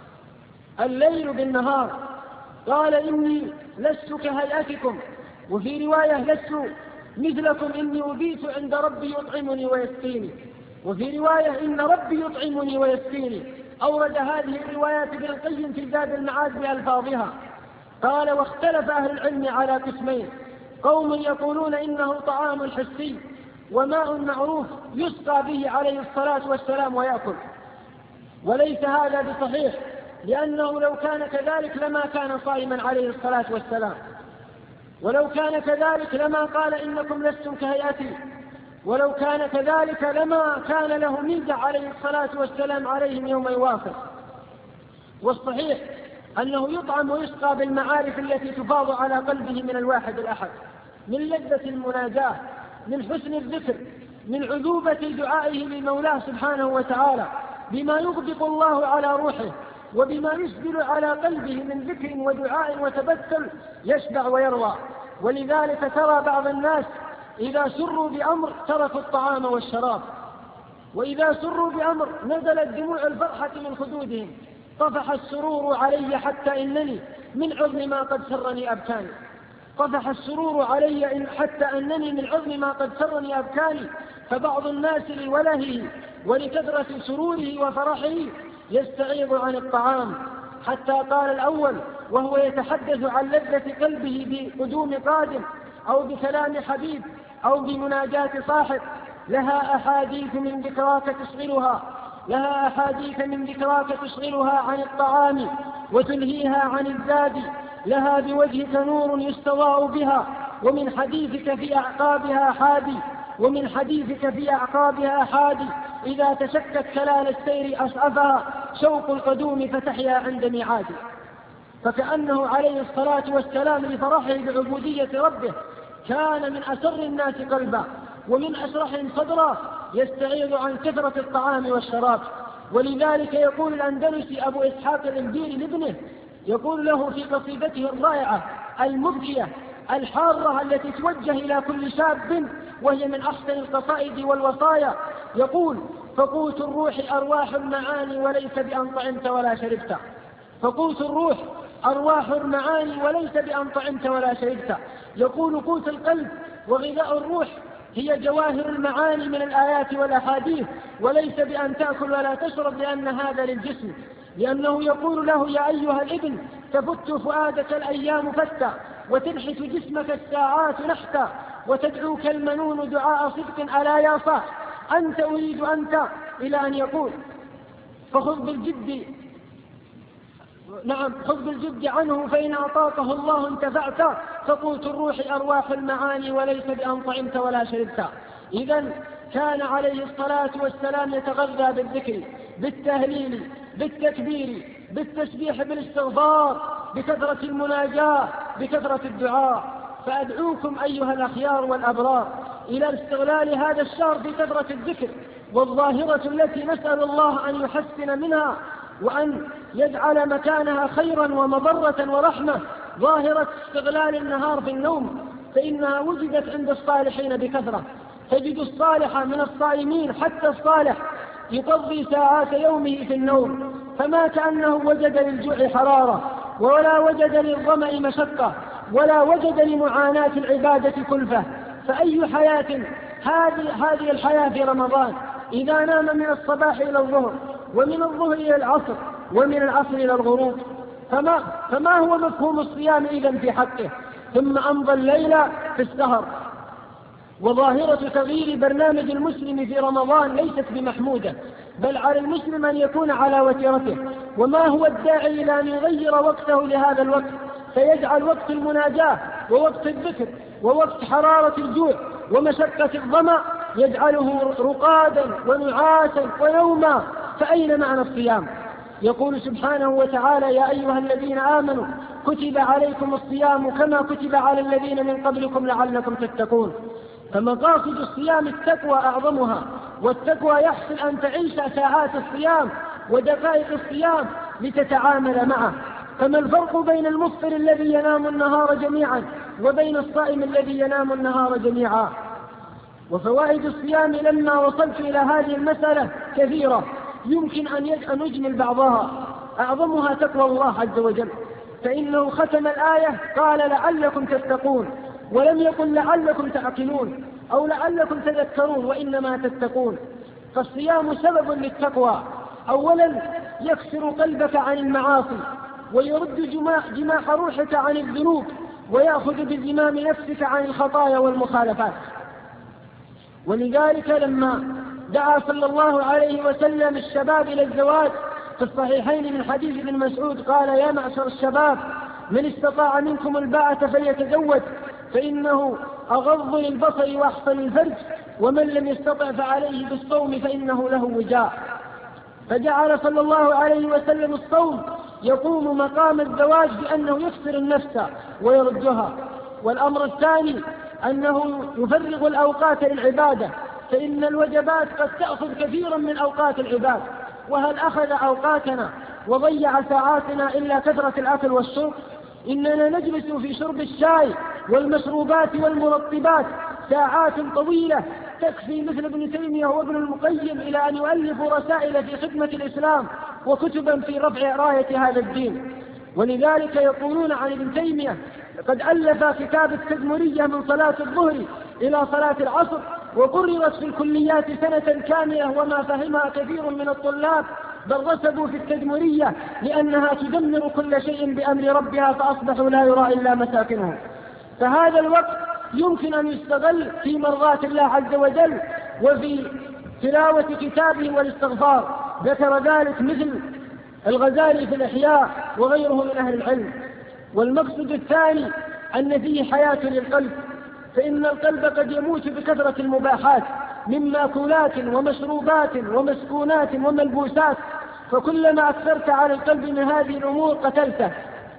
الليل بالنهار قال: إني لست كهيئتكم، وفي رواية: لست مثلكم، إني أبيت عند ربي يطعمني ويسقيني، وفي رواية: إن ربي يطعمني ويسقيني. أورد هذه الروايات ابن القيم في زاد المعاد بألفاظها. قال: واختلف أهل العلم على قسمين: قوم يقولون إنه طعام حسي وماء معروف يسقى به عليه الصلاة والسلام ويأكل، وليس هذا بصحيح، لأنه لو كان كذلك لما كان صائما عليه الصلاة والسلام، ولو كان كذلك لما قال: إنكم لستم كهيئتي، ولو كان كذلك لما كان له ميزة عليه الصلاة والسلام عليهم يوم يوافق. والصحيح أنه يطعم ويسقى بالمعارف التي تفاض على قلبه من الواحد الأحد، من لذة المناجاة، من حسن الذكر، من عذوبة دعائه لمولاه سبحانه وتعالى، بما يغدق الله على روحه وبما يسبل على قلبه من ذكر ودعاء وتبتل يشبع ويروى. ولذلك ترى بعض الناس إذا سروا بأمر تركوا الطعام والشراب، وإذا سروا بأمر نزلت دموع الفرحة من خدودهم. طفح السرور علي حتى إنني من عظم ما قد سرني أبكاني. طفح السرور علي إن حتى أنني من عظم ما قد سرني أبكاني. فبعض الناس لولهه ولكثرة سروره وفرحه يستعيض عن الطعام، حتى قال الأول وهو يتحدث عن لذة قلبه بقدوم قادم أو بكلام حبيب أو بمناجاة صاحب: لها أحاديث من ذكراك تشغلها لها أحاديث من ذكراك تشغلها عن الطعام وتلهيها عن الزاد، لها بوجهك نور يستضاء بها ومن حديثك في أعقابها حادي ومن حديثك في أعقابها حادي إذا تشكت كلال السير أسعفها شوق القدوم فتحيا عند ميعاد. فكأنه عليه الصلاة والسلام لفرحه بعبودية ربه كان من أسر الناس قلبا ومن أشرحهم صدرا يستعيض عن كثرة الطعام والشراب. ولذلك يقول الأندلسي أبو إسحاق الإنبيري لابنه، يقول له في قصيدته الرائعة المبكية الحارة التي توجه إلى كل شاب وهي من أحسن القصائد والوصايا، يقول: فقوت الروح أرواح المعاني وليس بأن طعمت ولا شربت. فقوت الروح أرواح المعاني وليس بأن طعمت ولا شربت. يقول: قوت القلب وغذاء الروح هي جواهر المعاني من الآيات والأحاديث، وليس بأن تأكل ولا تشرب لأن هذا للجسم. لأنه يقول له: يا أيها الابن تفت فؤادك الأيام فتا وتنحت جسمك الساعات نحتا وتدعوك المنون دعاء صدق ألا يا صاح أنت أريد أنت، إلى أن يقول: فخذ بالجد نعم خذ بالجد عنه فإن أعطاكه الله انتفعت. فقوت الروح أرواح المعاني وليس بأن طعمت ولا شربت. إذن كان عليه الصلاة والسلام يتغذى بالذكر، بالتهليل، بالتكبير، بالتسبيح، بالاستغفار، بكثرة المناجاة، بكثرة الدعاء. فأدعوكم أيها الأخيار والأبرار إلى استغلال هذا الشهر في كثرة الذكر، والظاهرة التي نسأل الله أن يحسن منها وأن يجعل مكانها خيرا ومضرة ورحمة ظاهرة استغلال النهار في النوم، فإنها وجدت عند الصالحين بكثرة. تجد الصالح من الصائمين حتى الصالح يقضي ساعات يومه في النوم، فما كأنه وجد للجوع حرارة ولا وجد للظمأ مشقة ولا وجد لمعاناة العبادة كلفة. فأي حياة هذه هذه الحياة في رمضان إذا نام من الصباح إلى الظهر ومن الظهر إلى العصر ومن العصر إلى الغروب؟ فما, فما هو مفهوم الصيام إذن في حقه؟ ثم أمضى الليل في السهر. وظاهرة تغيير برنامج المسلم في رمضان ليست بمحمودة، بل على المسلم أن يكون على وتيرته. وما هو الداعي إلى أن يغير وقته لهذا الوقت فيجعل وقت المناجاة ووقت الذكر ووقت حرارة الجوع ومشقة الظمأ يجعله رقادا ونعاسا ونوما؟ فأين معنى الصيام؟ يقول سبحانه وتعالى: يا أيها الذين آمنوا كتب عليكم الصيام كما كتب على الذين من قبلكم لعلكم تتقون. فمقاصد الصيام التقوى أعظمها، والتقوى يحصل أن تعيش ساعات الصيام ودقائق الصيام لتتعامل معه. فما الفرق بين المفطر الذي ينام النهار جميعا وبين الصائم الذي ينام النهار جميعا؟ وفوائد الصيام لما وصلت إلى هذه المسألة كثيرة، يمكن أن نجمل بعضها. أعظمها تقوى الله عز وجل، فإنه ختم الآية قال: لعلكم تتقون، ولم يقل لعلكم تعقلون أو لعلكم تذكرون، وإنما تتقون. فالصيام سبب للتقوى. أولا يكسر قلبك عن المعاصي ويرد جماح, جماح روحك عن الذنوب ويأخذ بزمام نفسك عن الخطايا والمخالفات. ولذلك لما دعا صلى الله عليه وسلم الشباب إلى الزواج في الصحيحين من حديث ابن مسعود قال: يا معشر الشباب من استطاع منكم الباءة فليتزوج فإنه أغض للبصر وأحسن الفرج، ومن لم يستطع فعليه بالصوم فإنه له وجاء. فجعل صلى الله عليه وسلم الصوم يقوم مقام الزواج بأنه يكسر النفس ويردها. والأمر الثاني أنه يفرغ الأوقات للعبادة، فإن الوجبات قد تأخذ كثيرا من أوقات العباد، وهل أخذ أوقاتنا وضيع ساعاتنا إلا كثرة الأكل والشرب؟ إننا نجلس في شرب الشاي والمشروبات والمرطبات ساعات طويلة تكفي مثل ابن تيمية وابن المقيم إلى أن يؤلفوا رسائل في خدمة الإسلام وكتبا في رفع راية هذا الدين. ولذلك يقولون عن ابن تيمية قد ألف كتاب التدمرية من صلاة الظهر إلى صلاة العصر، وقررت في الكليات سنة كاملة وما فهمها كثير من الطلاب، بل رسبوا في التدمرية لأنها تدمر كل شيء بأمر ربها فأصبحوا لا يرى إلا مساكنهم. فهذا الوقت يمكن أن يستغل في مرضاة الله عز وجل وفي تلاوة كتابه والاستغفار. ذكر ذلك مثل الغزالي في الإحياء وغيره من أهل العلم. والمقصد الثاني أن فيه حياة للقلب، فإن القلب قد يموت بكثرة المباحات من مأكولات ومشروبات ومسكونات وملبوسات، فكلما أكثرت على القلب من هذه الأمور قتلته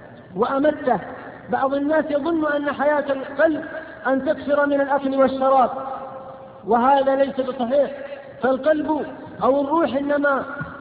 وأمته. بعض الناس يظن أن حياة القلب أن تكثر من الأكل والشراب، وهذا ليس بصحيح. فالقلب أو الروح إنما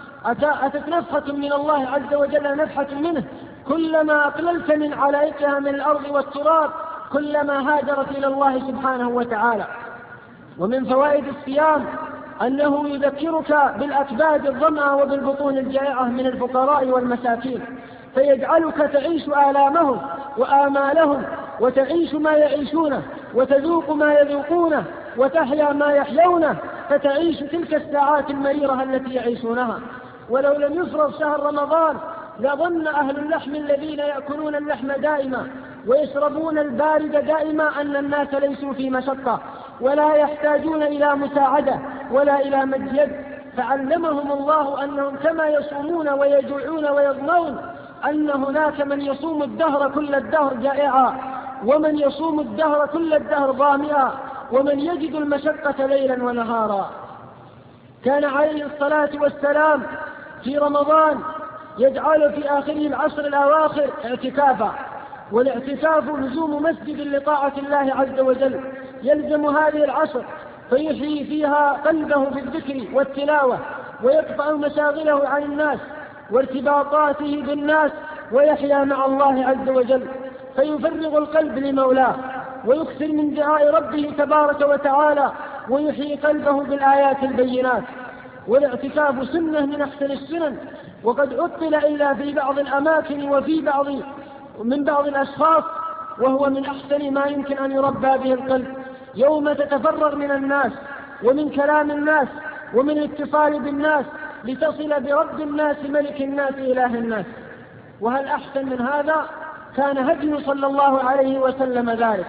أتت نفحة من الله عز وجل، نفحة منه، كلما أقللت من علائقها من الأرض والتراب كلما هاجرت إلى الله سبحانه وتعالى. ومن فوائد الصيام أنه يذكرك بالأكباد الظمأ وبالبطون الجائعة من الفقراء والمساكين، فيجعلك تعيش آلامهم وآمالهم، وتعيش ما يعيشونه، وتذوق ما يذوقونه، وتحيا ما يحيونه، فتعيش تلك الساعات المريرة التي يعيشونها. ولو لم يفرض شهر رمضان لظن أهل اللحم الذين يأكلون اللحم دائما ويشربون البارد دائما أن الناس ليسوا في مشقة ولا يحتاجون إلى مساعدة ولا إلى مد يد، فعلمهم الله أنهم كما يصومون ويجوعون ويظمون أن هناك من يصوم الدهر كل الدهر جائعا، ومن يصوم الدهر كل الدهر ظامئا، ومن يجد المشقة ليلا ونهارا. كان عليه الصلاة والسلام في رمضان يجعل في آخره العشر الأواخر اعتكافا، والاعتكاف لزوم مسجد لطاعة الله عز وجل، يلزم هذه العشر فيحيي فيها قلبه بالذكر والتلاوة، ويقطع مشاغله عن الناس وارتباطاته بالناس، ويحيا مع الله عز وجل، فيفرغ القلب لمولاه، ويكثر من دعاء ربه تبارك وتعالى، ويحيي قلبه بالآيات البينات. والاعتكاف سنة من أحسن السنن، وقد عطل إلا في بعض الأماكن وفي بعض من بعض الأشخاص، وهو من أحسن ما يمكن أن يربى به القلب، يوم تتفرغ من الناس ومن كلام الناس ومن الاتصال بالناس لتصل برب الناس ملك الناس إله الناس. وهل أحسن من هذا؟ كان هدي صلى الله عليه وسلم ذلك.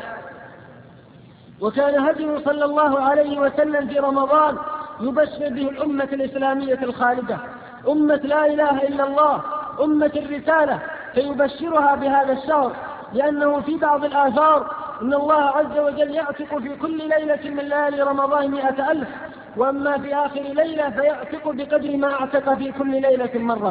وكان هدي صلى الله عليه وسلم في رمضان يبشر به الأمة الإسلامية الخالدة، أمة لا إله إلا الله، أمة الرسالة، فيبشرها بهذا الشهر، لأنه في بعض الآثار إن الله عز وجل يعتق في كل ليلة من ليالي رمضان مئة ألف، وأما في آخر ليلة فيعتق بقدر ما اعتق في كل ليلة مرة.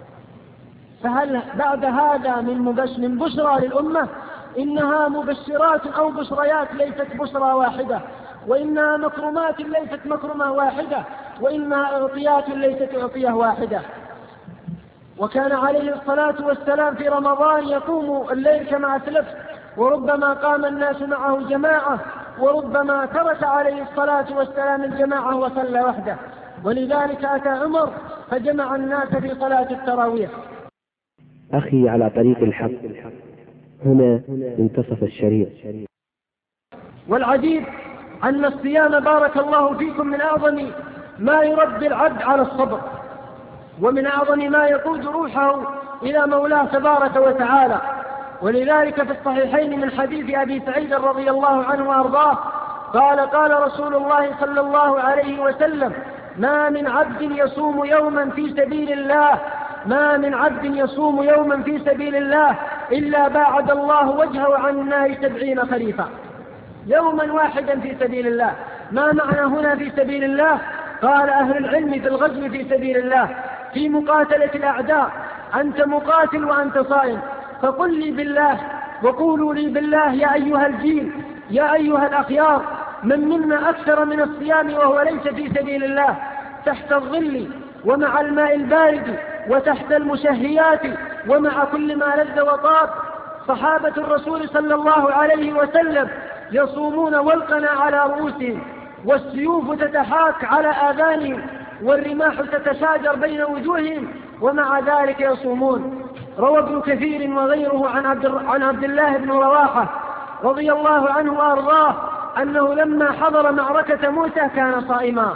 فهل بعد هذا من مبشر من بشرى للأمة؟ إنها مبشرات أو بشريات ليست بشرى واحدة، وإنها مكرمات ليست مكرمة واحدة، وإنها أعطيات ليست أعطية واحدة. وكان عليه الصلاة والسلام في رمضان يقوم الليل كما أسلفت، وربما قام الناس معه جماعة، وربما ترك عليه الصلاة والسلام الجماعة وصلى وحده، ولذلك أتى عمر فجمع الناس في صلاة التراويح. أخي على طريق الحق، هنا انتصف الشريط. والعجيب أن الصيام بارك الله فيكم من أعظم ما يربي العبد على الصبر، ومن أعظم ما يقود روحه إلى مولاه تبارك وتعالى. ولذلك في الصحيحين من حديث أبي سعيد رضي الله عنه وأرضاه قال قال رسول الله صلى الله عليه وسلم: ما من عبد يصوم يوما في سبيل الله ما من عبد يصوم يوما في سبيل الله إلا باعد الله وجهه عن النار سبعين خريفا. يوما واحدا في سبيل الله. ما معنى هنا في سبيل الله؟ قال أهل العلم في الغزو في سبيل الله في مقاتلة الأعداء، أنت مقاتل وأنت صائم، فقل لي بالله وقولوا لي بالله يا أيها الجيل، يا أيها الأخيار، من منا أكثر من الصيام وهو ليس في سبيل الله، تحت الظل ومع الماء البارد وتحت المشهيات ومع كل ما لذ وطاب. صحابة الرسول صلى الله عليه وسلم يصومون والقنا على رؤوسهم، والسيوف تتحاك على آذانهم، والرماح تتشاجر بين وجوههم، ومع ذلك يصومون. روى ابن كثير وغيره عن عبد, عن عبد الله بن رواحة رضي الله عنه وأرضاه أنه لما حضر معركة موتة كان صائما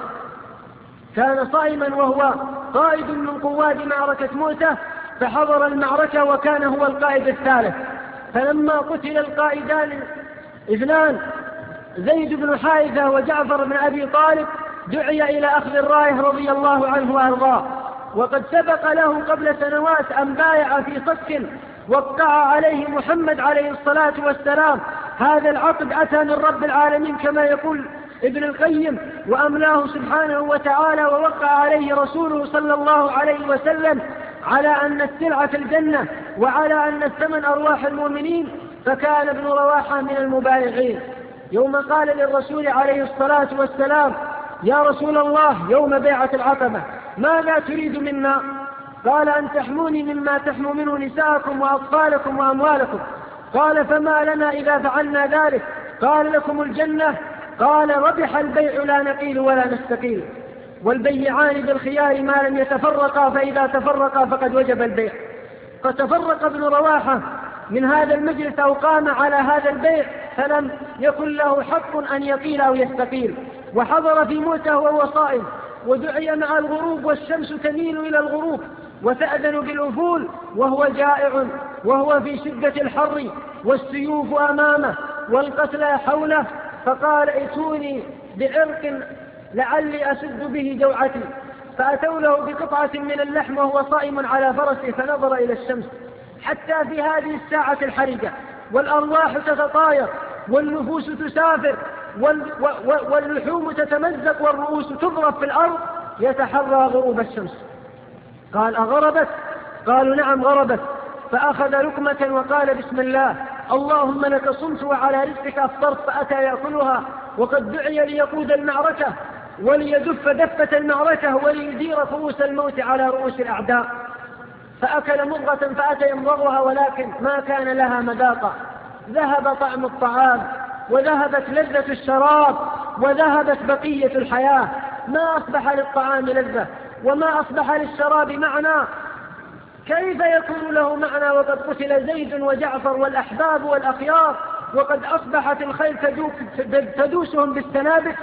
كان صائما وهو قائد من قواد معركة موتة، فحضر المعركة وكان هو القائد الثالث. فلما قتل القائدان اثنان زيد بن حارثة وجعفر بن أبي طالب دعي إلى أخذ الراية رضي الله عنه وأرضاه، وقد سبق له قبل سنوات أن بايع في صك وقع عليه محمد عليه الصلاة والسلام. هذا العقد أتى من رب العالمين كما يقول ابن القيم، وأملاه سبحانه وتعالى ووقع عليه رسوله صلى الله عليه وسلم على أن السلعة في الجنة وعلى أن الثمن أرواح المؤمنين، فكان ابن رواحة من المبايعين. يوم قال للرسول عليه الصلاة والسلام: يا رسول الله، يوم بيعة العقبة، ماذا تريد منا؟ قال: أن تحموني مما تحموا منه نساءكم وأطفالكم وأموالكم. قال: فما لنا إذا فعلنا ذلك؟ قال: لكم الجنة. قال: ربح البيع، لا نقيل ولا نستقيل، والبيعان بالخيار ما لم يتفرقا، فإذا تفرقا فقد وجب البيع. فتفرق ابن رواحة من هذا المجلس أو قام على هذا البيع، فلم يكن له حق أن يقيل أو يستقيل، وحضر في موته وهو صائم، ودعي مع الغروب والشمس تميل إلى الغروب وتأذن بالأفول وهو جائع وهو في شدة الحر والسيوف أمامه والقتلى حوله، فقال: ائتوني بعرق لعلي أسد به جوعتي. فأتوا له بقطعة من اللحم وهو صائم على فرسه، فنظر إلى الشمس حتى في هذه الساعة الحرجة والأرواح تتطاير والنفوس تسافر واللحوم تتمزق والرؤوس تضرب في الأرض، يتحرى غروب الشمس. قال: أغربت؟ قالوا: نعم غربت. فأخذ لقمة وقال: بسم الله، اللهم لك صمت وعلى رزقك أفطرت. فأتى يأكلها وقد دعي ليقود المعركة وليدف دفة المعركة وليدير فؤوس الموت على رؤوس الأعداء. فأكل مضغة فأتى يمضغها، ولكن ما كان لها مذاقا. ذهب طعم الطعام وذهبت لذة الشراب وذهبت بقية الحياة، ما أصبح للطعام لذة وما أصبح للشراب معنى. كيف يكون له معنى وقد قتل زيد وجعفر والأحباب والأخيار، وقد أصبحت الخيل تدوسهم بالسنابك؟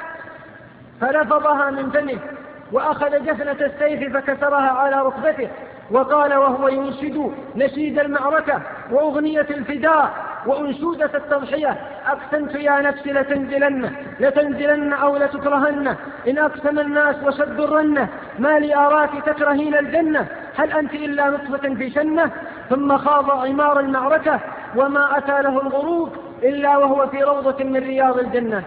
فلفظها من فمه وأخذ جفنة السيف فكسرها على ركبته، وقال وهو ينشد نشيد المعركة وأغنية الفداء وأنشودة التضحية: أقسمت يا نفس لتنزلن لتنزلن أو لتكرهن، إن أقسم الناس وشد الرنة، ما لي أراك تكرهين الجنة، هل أنت إلا نطفة في شنة؟ ثم خاض عمار المعركة وما أتى له الغروب إلا وهو في روضة من رياض الجنة.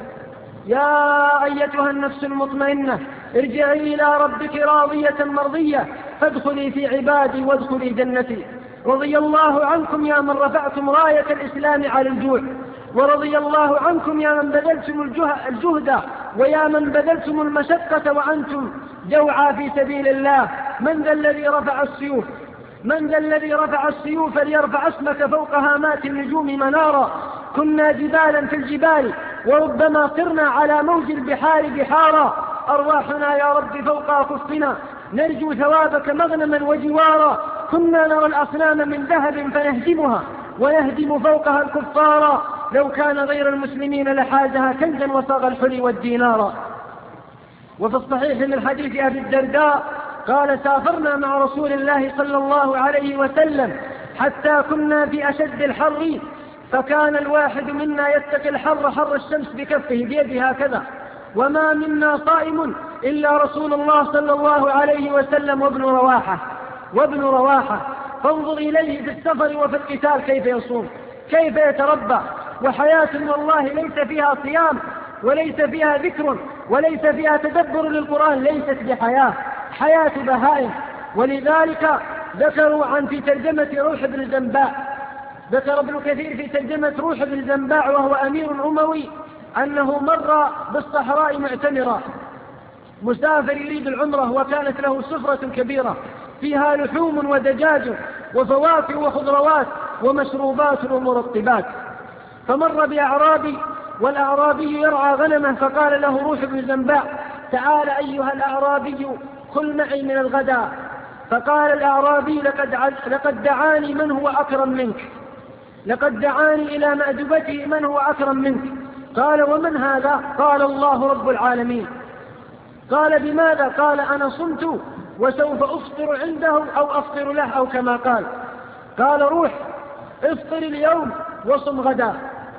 يا أيتها النفس المطمئنة، ارجعي إلى ربك راضية مرضية، فادخلي في عبادي وادخلي جنتي. رضي الله عنكم يا من رفعتم راية الإسلام على الجوع، ورضي الله عنكم يا من بذلتم الجهد ويا من بذلتم المشقة وأنتم جوعى في سبيل الله. من ذا الذي رفع السيوف من ذا الذي رفع السيوف ليرفع اسمك فوق هامات النجوم منارا؟ كنا جبالا في الجبال وربما صرنا على موج البحار بحارا، أرواحنا يا رب فوق أكفنا نرجو ثوابك مغنما وجوارا. كنا نرى الأصنام من ذهب فنهدمها ونهدم فوقها الكفارا، لو كان غير المسلمين لحازها كنزا وصاغ الحلي والدينارا. وفي الصحيح من حديث أبي الدرداء قال: سافرنا مع رسول الله صلى الله عليه وسلم حتى كنا في أشد الحر، فكان الواحد منا يتقي الحر حر الشمس بكفه بيده هكذا، وما منا صائم إلا رسول الله صلى الله عليه وسلم وابن رواحة وابن رواحة فانظر إليه في السفر وفي القتال كيف يصوم، كيف يتربى، وحياة والله ليس فيها صيام وليس فيها ذكر وليس فيها تدبر للقرآن، ليست بحياة، حياة بهائم. ولذلك ذكروا عن في ترجمة روح بن زنباع، ذكر ابن كثير في ترجمة روح بن زنباع وهو أمير أموي أنه مر بالصحراء معتمرا مسافر يريد العمرة، وكانت له سفرة كبيرة فيها لحوم ودجاج وفواكه وخضروات ومشروبات ومرطبات، فمر بأعرابي والأعرابي يرعى غنمه، فقال له روح بن زنباع: تعال أيها الأعرابي كل معي من الغداء. فقال الأعرابي: لقد, لقد دعاني من هو أكرم منك، لقد دعاني إلى مأدبته من هو أكرم منك. قال: ومن هذا؟ قال: الله رب العالمين. قال: بماذا؟ قال: أنا صمت وسوف أفطر عنده أو أفطر له، أو كما قال. قال: روح افطر اليوم وصم غدا،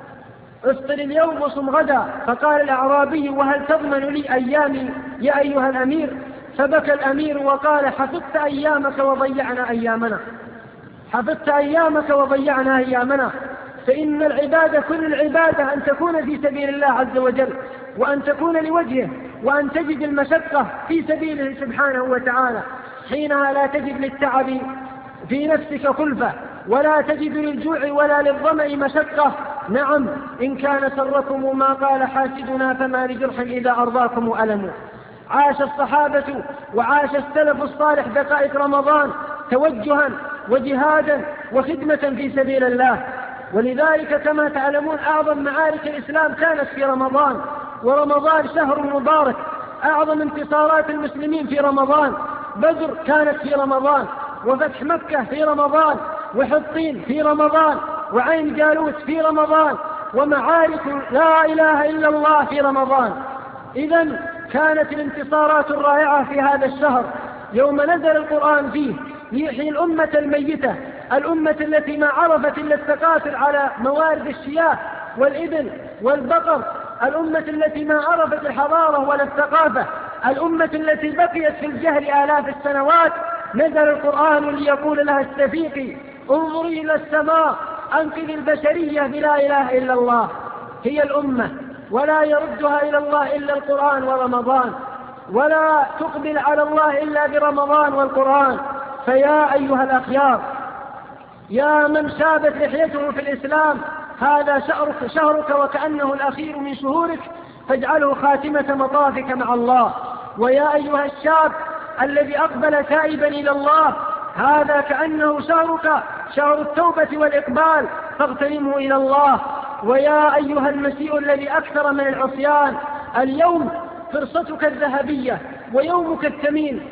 افطر اليوم وصم غدا. فقال الأعرابي: وهل تضمن لي أيامي يا أيها الأمير؟ فبكى الأمير وقال: حفظت أيامك وضيعنا أيامنا، حفظت أيامك وضيعنا أيامنا. فإن العبادة كل العبادة أن تكون في سبيل الله عز وجل، وأن تكون لوجهه، وأن تجد المشقة في سبيله سبحانه وتعالى. حينها لا تجد للتعب في نفسك خلفة، ولا تجد للجوع ولا للظمأ مشقة. نعم، إن كان سركم ما قال حاسدنا فما لجرح إذا أرضاكم ألم. عاش الصحابة وعاش السلف الصالح دقائق رمضان توجها وجهادا وخدمة في سبيل الله. ولذلك كما تعلمون أعظم معارك الإسلام كانت في رمضان، ورمضان شهر مبارك. أعظم انتصارات المسلمين في رمضان، بدر كانت في رمضان، وفتح مكة في رمضان، وحطين في رمضان، وعين جالوت في رمضان، ومعارك لا إله إلا الله في رمضان. إذن كانت الانتصارات الرائعة في هذا الشهر، يوم نزل القرآن فيه يحيي الأمة الميتة، الأمة التي ما عرفت إلا التقاتل على موارد الشياه والإبل والبقر، الأمة التي ما عرفت الحضارة ولا الثقافة، الأمة التي بقيت في الجهل آلاف السنوات. نزل القرآن ليقول لها: استفيقي، انظري إلى السماء، أنقذ البشرية بلا إله إلا الله. هي الأمة، ولا يردها إلى الله إلا القرآن ورمضان، ولا تقبل على الله إلا برمضان والقرآن. فيا أيها الأخيار، يا من شابت لحيته في الإسلام، هذا شهرك, شهرك وكأنه الأخير من شهورك، فاجعله خاتمة مطافك مع الله. ويا أيها الشاب الذي أقبل تائبا إلى الله، هذا كأنه شهرك، شهر التوبة والإقبال، فاغتنمه إلى الله. ويا أيها المسيء الذي أكثر من العصيان، اليوم فرصتك الذهبية ويومك الثمين،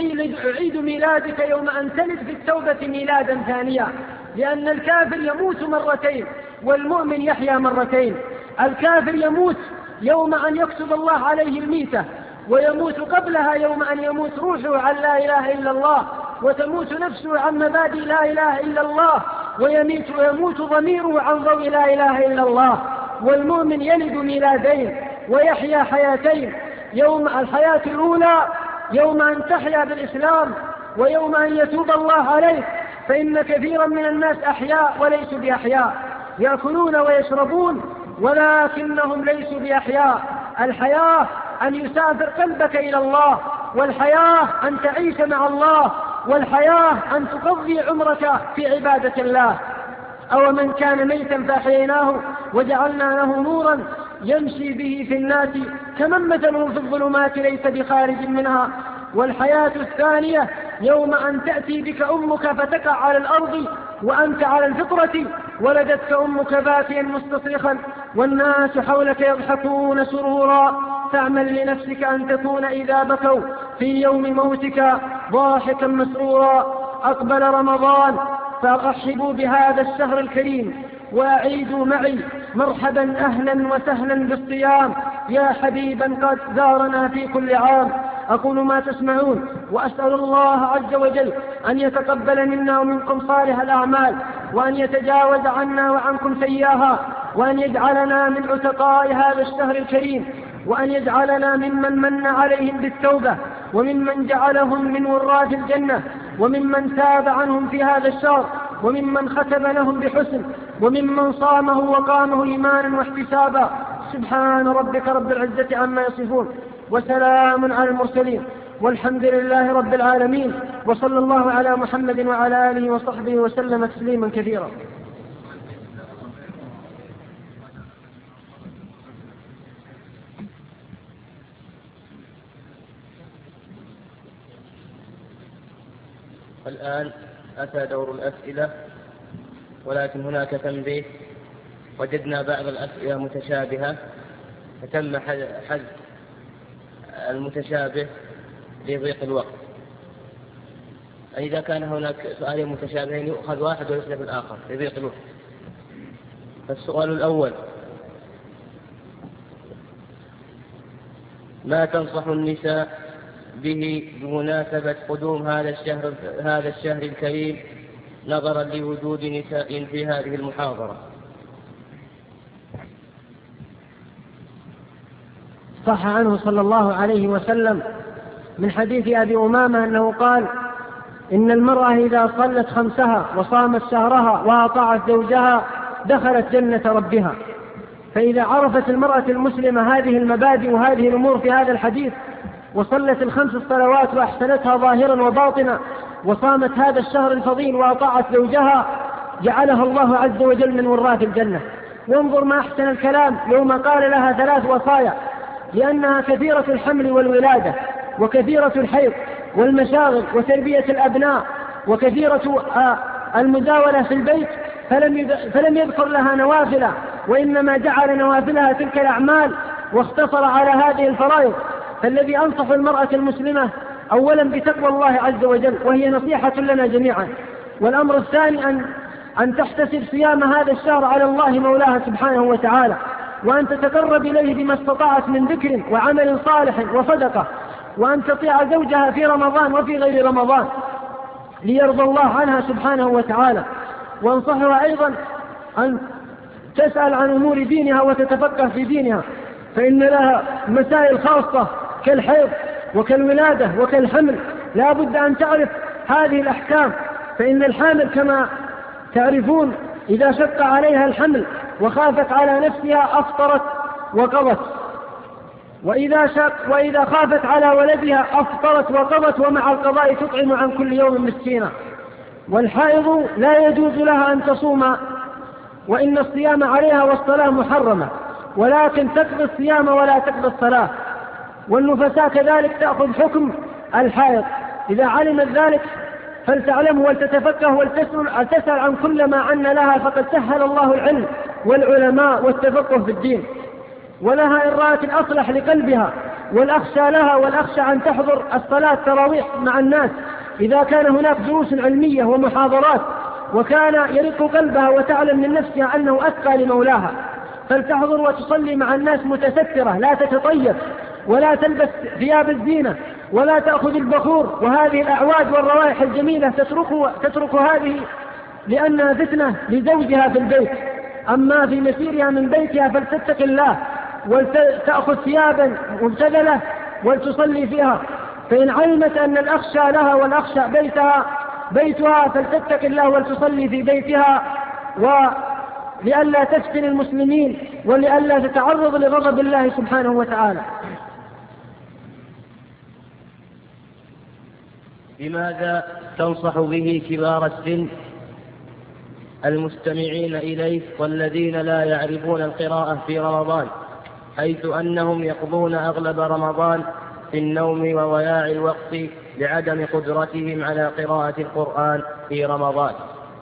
وعيد ميلادك يوم أن تلد في التوبة ميلادا ثانيا، لأن الكافر يموت مرتين والمؤمن يحيا مرتين. الكافر يموت يوم أن يكتب الله عليه الميتة، ويموت قبلها يوم أن يموت روحه عن لا إله إلا الله، وتموت نفسه عن مبادئ لا إله إلا الله، ويموت, ويموت ضميره عن ضوء لا إله إلا الله. والمؤمن يلد ميلادين ويحيا حياتين، يوم الحياة الأولى يوم أن تحيا بالإسلام، ويوم أن يتوب الله عليك. فإن كثيرا من الناس أحياء وليسوا بأحياء، يأكلون ويشربون ولكنهم ليسوا بأحياء. الحياة أن يسافر قلبك إلى الله، والحياة أن تعيش مع الله، والحياة أن تقضي عمرك في عبادة الله. أو من كان ميتا فأحييناه وجعلنا له نورا يمشي به في الناس كمن مثله في الظلمات ليس بخارج منها. والحياة الثانية يوم أن تأتي بك أمك فتقع على الأرض وأنت على الفطرة، ولدتك أمك باكيا مستصرخا والناس حولك يضحكون سرورا، فاعمل لنفسك أن تكون إذا بكوا في يوم موتك ضاحكا مسرورا. أقبل رمضان، فأرحبوا بهذا الشهر الكريم، وأعيدوا معي مرحبا أهلا وسهلا بالصيام يا حبيبا قد زارنا في كل عام. أقول ما تسمعون، وأسأل الله عز وجل أن يتقبل منا ومنكم صالح الأعمال، وأن يتجاوز عنا وعنكم سيئاها، وأن يجعلنا من عتقاء هذا الشهر الكريم، وأن يجعلنا ممن من عليهم بالتوبة، وممن جعلهم من وراد الجنة، وممن تاب عنهم في هذا الشهر، وممن ختم لهم بحسن، وممن صامه وقامه إيمانا واحتسابا. سبحان ربك رب العزة عما يصفون، وسلام على المرسلين، والحمد لله رب العالمين. وصلى الله على محمد وعلى آله وصحبه وسلم تسليما كثيرا. الآن أتى دور الأسئلة، ولكن هناك تنبيه. وجدنا بعض الأسئلة متشابهة فتم حذف المتشابه لضيق الوقت. إذا كان هناك سؤالين متشابهين يؤخذ واحد ويحذف الآخر لضيق الوقت. فالسؤال الأول: ما تنصح النساء به بمناسبة قدوم هذا الشهر هذا الشهر الكريم نظرا لوجود نساء في هذه المحاضرة؟ صح عنه صلى الله عليه وسلم من حديث أبي أمامة أنه قال: إن المرأة إذا صلت خمسها وصامت شهرها وأطاعت زوجها دخلت جنة ربها. فإذا عرفت المرأة المسلمة هذه المبادئ وهذه الأمور في هذا الحديث وصلت الخمس الصلوات وأحسنتها ظاهرا وباطنا وصامت هذا الشهر الفضيل وأطاعت زوجها جعلها الله عز وجل من وراث الجنة. وانظر ما أحسن الكلام يوم قال لها ثلاث وصايا، لأنها كثيرة الحمل والولادة وكثيرة الحيض والمشاغل وتربية الأبناء وكثيرة المزاولة في البيت، فلم يذكر لها نوافل، وإنما جعل نوافلها تلك الأعمال واختصر على هذه الفرائض. فالذي أنصح المرأة المسلمة أولا بتقوى الله عز وجل، وهي نصيحة لنا جميعا. والأمر الثاني أن, أن تحتسب صيام هذا الشهر على الله مولاها سبحانه وتعالى، وأن تتقرب إليه بما استطاعت من ذكر وعمل صالح وصدقة، وأن تطيع زوجها في رمضان وفي غير رمضان ليرضى الله عنها سبحانه وتعالى. وانصحها أيضا أن تسأل عن أمور دينها وتتفقه في دينها، فإن لها مسائل خاصة كالحيض وكالولادة وكالحمل لا بد أن تعرف هذه الأحكام. فإن الحامل كما تعرفون إذا شق عليها الحمل وخافت على نفسها أفطرت وقضت، وإذا شق وإذا خافت على ولدها أفطرت وقضت، ومع القضاء تطعم عن كل يوم مسكينا. والحائض لا يجوز لها أن تصوم، وإن الصيام عليها والصلاة محرمة، ولكن تقضي الصيام ولا تقضي الصلاة. والنفساء كذلك تأخذ حكم الحائض. إذا علمت ذلك فلتعلم ولتتفقه ولتسأل عن كل ما عن لها، فقد سهل الله العلم والعلماء والتفقه في الدين. ولها إن رأت الأصلح لقلبها والأخشى لها والأخشى أن تحضر الصلاة تراويح مع الناس إذا كان هناك دروس علمية ومحاضرات، وكان يرق قلبها وتعلم من نفسها أنه أتقى لمولاها، فلتحضر وتصلي مع الناس متسترة، لا تتطيب ولا تلبس ثياب الزينة ولا تأخذ البخور وهذه الأعواد والروائح الجميلة، تترك, تترك هذه لأنها فتنة لزوجها في البيت. أما في مسيرها من بيتها فلتتق الله ولتأخذ ثيابا مبتذلة ولتصلي فيها. فإن علمت أن الأخشى لها والأخشى بيتها بيتها فلتتق الله ولتصلي في بيتها، ولئلا تفتن المسلمين ولئلا تتعرض لغضب الله سبحانه وتعالى. بماذا تنصح به كبار السن المستمعين إليك والذين لا يعرفون القراءة في رمضان، حيث أنهم يقضون أغلب رمضان في النوم وضياع الوقت لعدم قدرتهم على قراءة القرآن في رمضان؟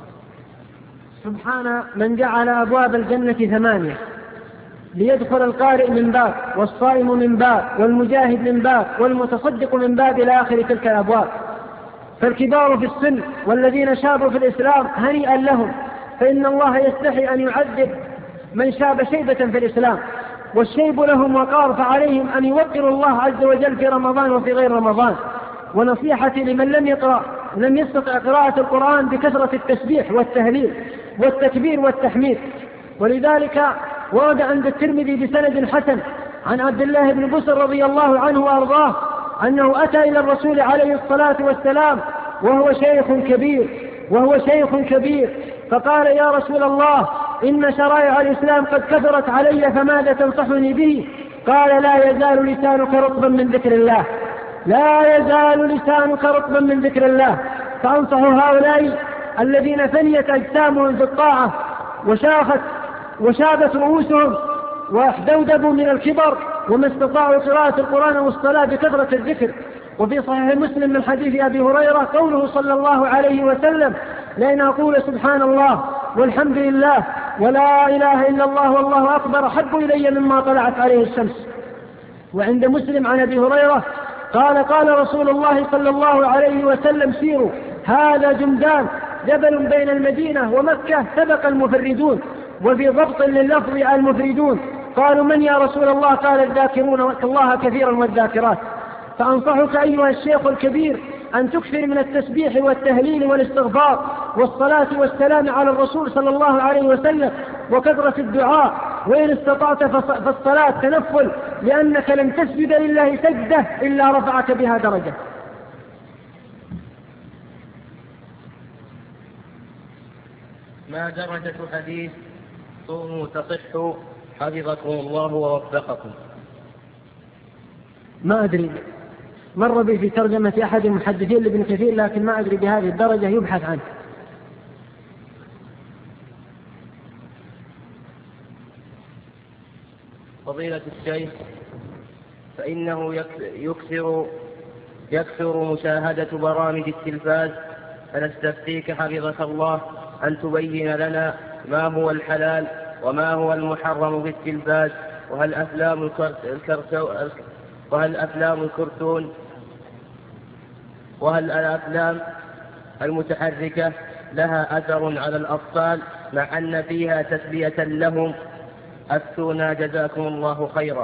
سبحان من جعل أبواب الجنة ثمانية، ليدخل القارئ من باب، والصائم من باب، والمجاهد من باب، والمتصدق من باب، إلى آخر تلك الأبواب. فالكبار في السن والذين شابوا في الإسلام هنيئا لهم، فإن الله يستحي أن يعذب من شاب شيبة في الإسلام، والشيب لهم وقار، فعليهم أن يوقروا الله عز وجل في رمضان وفي غير رمضان. ونصيحتي لمن لم يقرأ لم يستطع قراءة القرآن بكثرة التسبيح والتهليل والتكبير والتحميد. ولذلك ورد عند الترمذي بسند حسن عن عبد الله بن بسر رضي الله عنه وأرضاه أنه أتى إلى الرسول عليه الصلاة والسلام وهو شيخ كبير وهو شيخ كبير فقال: يا رسول الله، إن شرائع الإسلام قد كثرت علي، فماذا تنصحني به؟ قال: لا يزال لسانك رطبا من ذكر الله، لا يزال لسانك رطبا من ذكر الله. فأنصح هؤلاء الذين فنيت أجسامهم في الطاعة وشاخت وشابت رؤوسهم واحدودبوا من الكبر وما استطاعوا قراءة القرآن والصلاة بكثرة الذكر. وفي صحيح مسلم من حديث أبي هريرة قوله صلى الله عليه وسلم: لأن أقول سبحان الله والحمد لله ولا إله إلا الله والله أكبر أحب إلي مما طلعت عليه الشمس. وعند مسلم عن أبي هريرة قال: قال رسول الله صلى الله عليه وسلم: سيروا هذا جمدان جبل بين المدينة ومكة سبق المفردون. وفي ضبط لللفظ المفردون. قالوا: من يا رسول الله؟ قال: الذاكرون الله كثيرا والذاكرات. فأنصحك أيها الشيخ الكبير أن تكثر من التسبيح والتهليل والاستغفار والصلاة والسلام على الرسول صلى الله عليه وسلم وكثرة الدعاء، وإن استطعت فالصلاة تنفل، لأنك لم تسجد لله سجدة إلا رفعك بها درجة. ما درجة حديث صوموا تصحوا حفظكم الله ووفقكم؟ ما أدري، مر بي في ترجمة أحد المحدثين لابن كثير، لكن ما أدري بهذه الدرجة، يبحث عنه. فضيلة الشيخ، فإنه يكثر يكثر مشاهدة برامج التلفاز، فنستفتيك حفظك الله أن تبين لنا ما هو الحلال وما هو المحرم في التلفاز، وهل أفلام الكرتون وهل أفلام الكرتون وهل الأفلام المتحركة لها أثر على الأطفال مع أن فيها تسلية لهم؟ أفتونا جزاكم الله خيرا.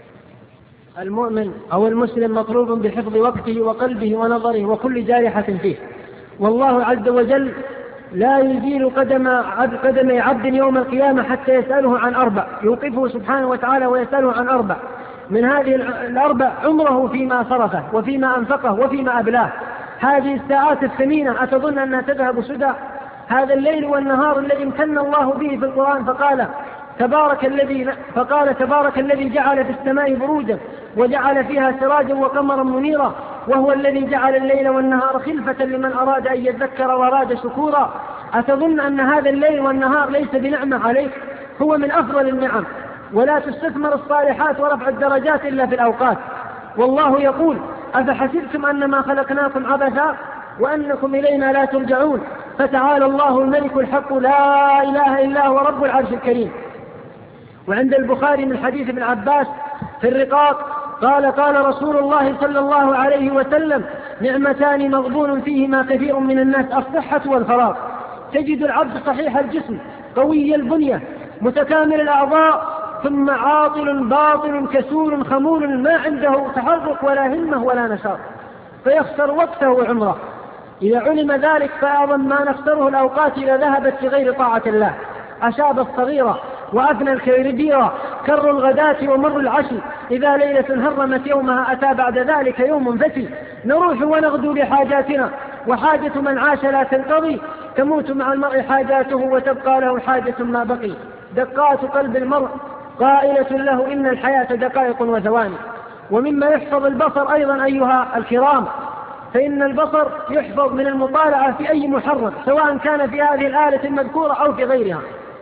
المؤمن أو المسلم مطلوب بحفظ وقته وقلبه ونظره وكل جارحة فيه، والله عز وجل لا يزيل قدم عبد قدم عبد يوم القيامة حتى يسأله عن أربع، يوقفه سبحانه وتعالى ويسأله عن أربع، من هذه الأربع عمره فيما صرفه وفيما أنفقه وفيما أبلاه. هذه الساعات الثمينة أتظن أنها تذهب سدى؟ هذا الليل والنهار الذي امتن الله به في القرآن فقال تبارك الذي فقال تبارك الذي جعل في السماء بروجا وجعل فيها سراجا وقمرا منيرا، وهو الذي جعل الليل والنهار خلفة لمن أراد أن يذكر وأراد شكورا. أتظن أن هذا الليل والنهار ليس بنعمة عليك؟ هو من أفضل النعم، ولا تستثمر الصالحات ورفع الدرجات إلا في الأوقات. والله يقول أفحسبتم أنما خلقناكم عبثا وأنكم إلينا لا ترجعون، فتعالى الله الملك الحق لا إله إلا هو رب العرش الكريم. وعند البخاري من حديث ابن عباس في الرقاق قال قال رسول الله صلى الله عليه وسلم: نعمتان مغبون فيهما كثير من الناس، الصحة والفراغ. تجد العبد صحيح الجسم قوي البنية متكامل الأعضاء، ثم عاطل باطل كسول خمول ما عنده تحرك ولا همة ولا نشاط، فيخسر وقته وعمره. إذا علم ذلك فأعظم ما نخسره الأوقات إذا ذهبت في غير طاعة الله. أشاب الصغيرة وأفنى الكبيرة، كر الغداة ومر العشي، إذا ليلة هرمت يومها أتى بعد ذلك يوم فتي. نروح ونغدو لحاجاتنا، وحاجة من عاش لا تنقضي، تموت مع المرء حاجاته وتبقى له حاجة ما بقي. دقات قلب المرء قائلة له إن الحياة دقائق وثواني. ومما يحفظ البصر أيضا أيها الكرام، فإن البصر يحفظ من المطالعة في أي محرم، سواء كان في هذه الآلة المذكورة أو في غيرها،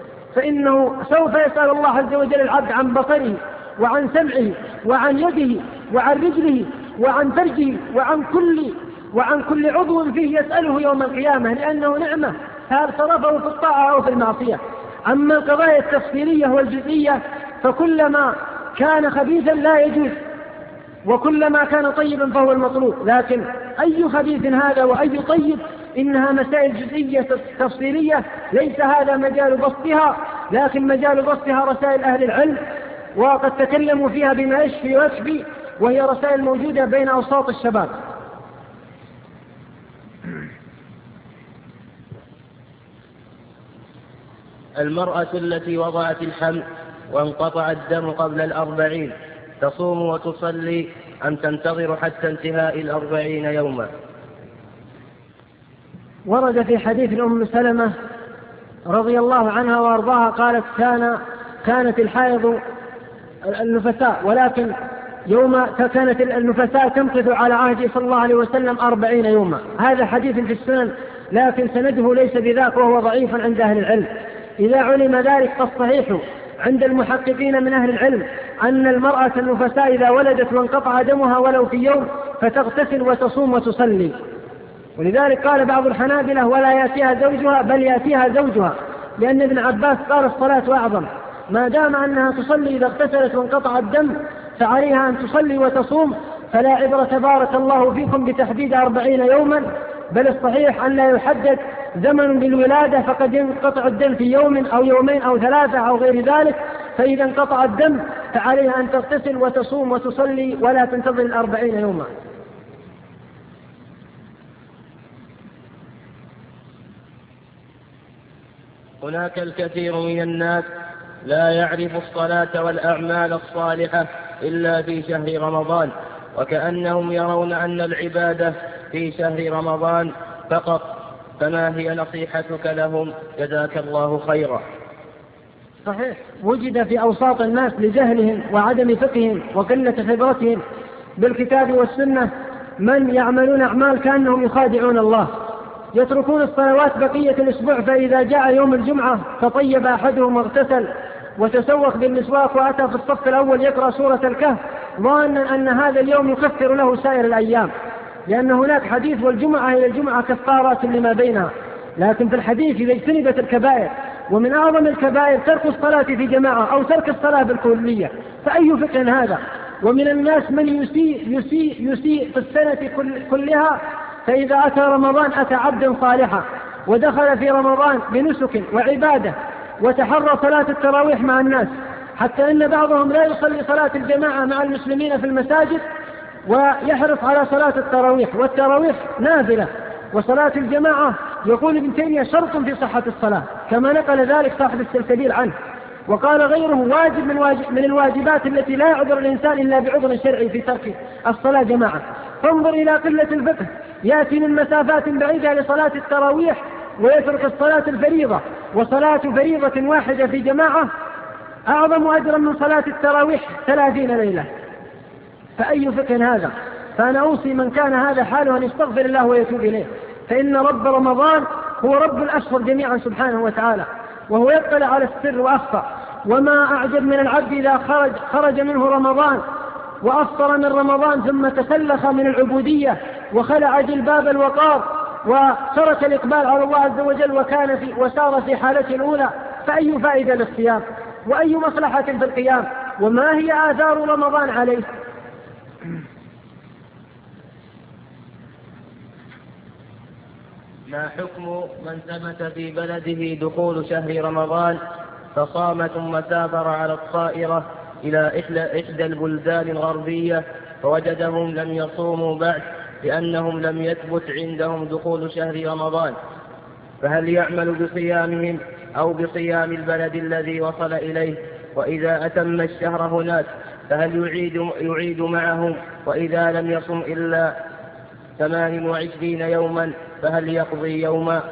فإنه سوف يسأل الله عز وجل العبد عن بصره وعن سمعه وعن يده وعن رجله وعن فرجه وعن كل وعن كل عضو فيه يسأله يوم القيامة، لأنه نعمة، هل صرفه في الطاعة أو في المعصية. أما القضايا التفصيلية والجزئية فكلما كان خبيثا لا يجوز، وكلما كان طيبا فهو المطلوب. لكن أي خبيث هذا وأي طيب، إنها مسائل جزئية تفصيلية، ليس هذا مجال بسطها، لكن مجال بسطها رسائل أهل العلم، وقد تكلموا فيها بما يشفي ويشفي، وهي رسائل موجودة بين أوساط الشباب. المرأة التي وضعت الحمل وانقطع الدم قبل الأربعين تصوم وتصلي أم تنتظر حتى انتهاء الأربعين يوما؟ ورد في حديث أم سلمة رضي الله عنها وارضاها قالت كان كانت الحائض النفساء، ولكن يوم كانت النفساء تمكث على عهد صلى الله عليه وسلم أربعين يوما. هذا حديث في السنن لكن سنده ليس بذاك وهو ضعيف عند أهل العلم. إذا علم ذلك فالصحيح عند المحققين من أهل العلم أن المرأة النفساء إذا ولدت وانقطع دمها ولو في يوم فتغتسل وتصوم وتصلي. ولذلك قال بعض الحنابلة ولا يأتيها زوجها بل يأتيها زوجها، لأن ابن عباس قال الصلاة أعظم، ما دام أنها تصلي إذا اغتسلت وانقطع الدم فعليها أن تصلي وتصوم، فلا عبرة بارك الله فيكم بتحديد أربعين يوما، بل الصحيح أن لا يحدد زمن بالولادة فقد ينقطع الدم في يوم أو يومين أو ثلاثة أو غير ذلك، فإذا انقطع الدم فعليها أن تغتسل وتصوم وتصلي ولا تنتظر الأربعين يوما. هناك الكثير من الناس لا يعرف الصلاة والأعمال الصالحة إلا في شهر رمضان، وكأنهم يرون أن العبادة في شهر رمضان فقط، فما هي نصيحتك لهم؟ جزاك الله خيرا. صحيح، وجد في أوساط الناس لجهلهم وعدم فقههم وقلة خبرتهم بالكتاب والسنة من يعملون أعمال كأنهم يخادعون الله، يتركون الصلوات بقية الأسبوع، فإذا جاء يوم الجمعة فطيب أحدهم واغتسل وتسوق بالمسواك وأتى في الصف الأول يقرأ سورة الكهف ظانا أن هذا اليوم يكفر له سائر الأيام، لأن هناك حديث والجمعة إلى الجمعة كفارات لما بينها. لكن في الحديث إذا اجتنبت الكبائر، ومن أعظم الكبائر ترك الصلاة في جماعة أو ترك الصلاة بالكلية، فأي فقه هذا؟ ومن الناس من يسيء, يسيء, يسيء في السنة كل كلها، فإذا أتى رمضان أتى عبدا صالحا ودخل في رمضان بنسك وعبادة وتحرى صلاة التراويح مع الناس، حتى إن بعضهم لا يصلي صلاة الجماعة مع المسلمين في المساجد ويحرص على صلاة التراويح، والتراويح نافلة، وصلاة الجماعة يقول ابن تيمية شرط في صحة الصلاة، كما نقل ذلك صاحب السلسبيل عنه. وقال غيره واجب من, واجب من الواجبات التي لا يعذر الإنسان إلا بعذر شرعي في ترك الصلاة جماعة. فانظر إلى قلة الفقه، يأتي من مسافات بعيدة لصلاة التراويح ويترك الصلاة الفريضة، وصلاة فريضة واحدة في جماعة أعظم أجرا من صلاة التراويح ثلاثين ليلة. فأي فقه هذا؟ فأنا أوصي من كان هذا حاله أن يستغفر الله ويتوب إليه، فإن رب رمضان هو رب الأشهر جميعا سبحانه وتعالى، وهو يطلع على السر وأخفى. وما أعجب من العبد إذا خرج, خرج منه رمضان وأفطر من رمضان ثم تسلخ من العبودية وخلع جلباب الوقار وترك الإقبال على الله عز وجل وكان في وسار في حالته الأولى، فأي فائدة للصيام وأي مصلحة في القيام؟ وما هي آثار رمضان عليه؟ ما حكم من ثبت في بلده دخول شهر رمضان فصام ثم سافر على الطائرة إلى إحدى البلدان الغربية فوجدهم لم يصوموا بعد لأنهم لم يثبت عندهم دخول شهر رمضان، فهل يعمل بصيامهم أو بصيام البلد الذي وصل إليه؟ وإذا أتم الشهر هناك فهل يعيد, يعيد معهم؟ وإذا لم يصم إلا ثمان وعشرين يوما فهل يقضي يوما؟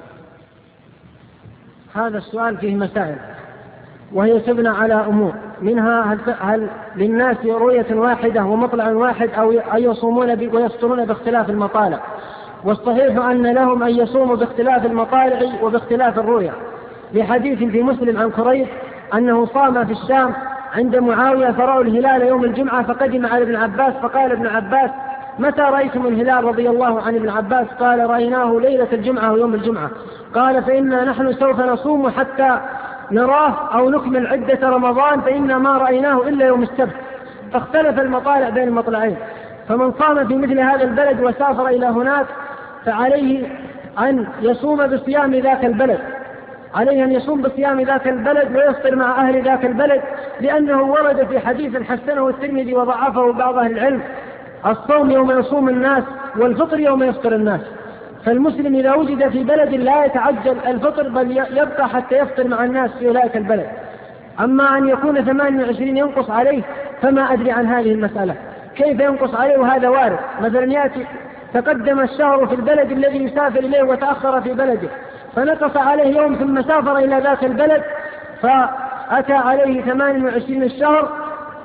هذا السؤال فيه مسائل وهي تبنى على أمور، منها هل, هل للناس رؤية واحدة ومطلع واحد أو يصومون ويفطرون باختلاف المطالع؟ والصحيح أن لهم أن يصوموا باختلاف المطالع وباختلاف الرؤية، لحديث في مسلم عن كريب أنه صام في الشام عند معاوية فرأوا الهلال يوم الجمعة فقدم على ابن عباس فقال ابن عباس متى رأيتم الهلال رضي الله عن ابن عباس؟ قال رأيناه ليلة الجمعة ويوم الجمعة. قال فإنا نحن سوف نصوم حتى نراه أو نكمل عدة رمضان فإنا ما رأيناه إلا يوم السبت. فاختلف المطالع بين المطلعين، فمن صام في مثل هذا البلد وسافر إلى هناك فعليه أن يصوم بصيام ذاك البلد، عليه أن يصوم بصيام ذاك البلد ويفطر مع أهل ذاك البلد، لأنه ورد في حديث حسنه الترمذي وضعفه بعض أهل العلم الصوم يوم يصوم الناس والفطر يوم يفطر الناس. فالمسلم إذا وجد في بلد لا يتعجل الفطر بل يبقى حتى يفطر مع الناس في أولئك البلد. أما أن يكون ثمانية وعشرين ينقص عليه فما أدري عن هذه المسألة كيف ينقص عليه، وهذا وارد. مثلا يأتي تقدم الشهر في البلد الذي يسافر إليه وتأخر في بلده فنقص عليه يوم ثم سافر إلى ذاك البلد فأتى عليه ثمانية وعشرين الشهر،